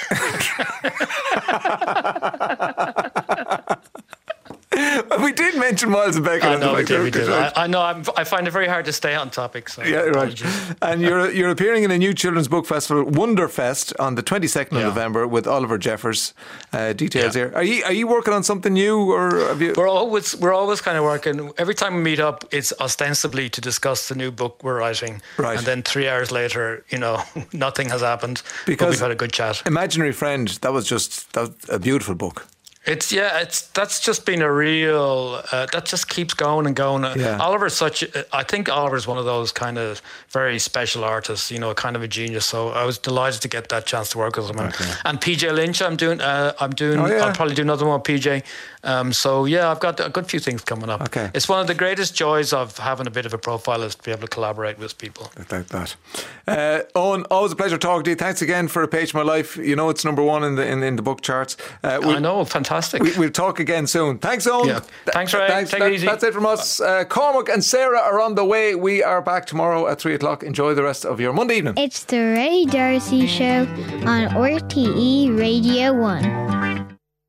[SPEAKER 1] uh, we did mention Miles and Beckett.
[SPEAKER 14] I
[SPEAKER 1] on the
[SPEAKER 14] know we
[SPEAKER 1] Back
[SPEAKER 14] did. We
[SPEAKER 1] Road
[SPEAKER 14] did.
[SPEAKER 1] Control.
[SPEAKER 14] I, I know. I'm, I find it very hard to stay on topic. So
[SPEAKER 1] Yeah, right.
[SPEAKER 14] apologies.
[SPEAKER 1] And you're you're appearing in a new children's book festival, Wonderfest, on the twenty-second of
[SPEAKER 14] Yeah.
[SPEAKER 1] November with Oliver Jeffers. Uh, details
[SPEAKER 14] Yeah.
[SPEAKER 1] here. Are you are you working on something new, or have you?
[SPEAKER 14] We're always we're always kind of working. Every time we meet up, it's ostensibly to discuss the new book we're writing.
[SPEAKER 1] Right.
[SPEAKER 14] And then three hours later, you know, nothing has happened. but
[SPEAKER 1] Because
[SPEAKER 14] we've had a good chat.
[SPEAKER 1] Imaginary Friend, that was just that was a beautiful book.
[SPEAKER 14] It's yeah, it's that's just been a real uh, that just keeps going and going.
[SPEAKER 1] Yeah.
[SPEAKER 14] Oliver's such. I think Oliver's one of those kind of very special artists. You know, kind of a genius. So I was delighted to get that chance to work with him.
[SPEAKER 1] Okay.
[SPEAKER 14] And P J Lynch, I'm doing. Uh, I'm doing.
[SPEAKER 1] Oh, yeah.
[SPEAKER 14] I'll probably do another one with P J. Um, so yeah, I've got a good few things coming up.
[SPEAKER 1] Okay.
[SPEAKER 14] It's one of the greatest joys of having a bit of a profile is to be able to collaborate with people.
[SPEAKER 1] Like that. Uh, Owen, always a pleasure talking to you. Thanks again for A Page of My Life. You know it's number one in the in, in the book charts. Uh,
[SPEAKER 14] I know, fantastic.
[SPEAKER 1] We, we'll talk again soon. Thanks, Owen.
[SPEAKER 14] Yeah. Thanks, Ray.
[SPEAKER 1] Thanks.
[SPEAKER 14] Take
[SPEAKER 1] That-
[SPEAKER 14] it easy.
[SPEAKER 1] That's it from us. Uh, Cormac and Sarah are on the way. We are back tomorrow at three o'clock. Enjoy the rest of your Monday evening.
[SPEAKER 2] It's the Ray Darcy Show on R T E Radio one.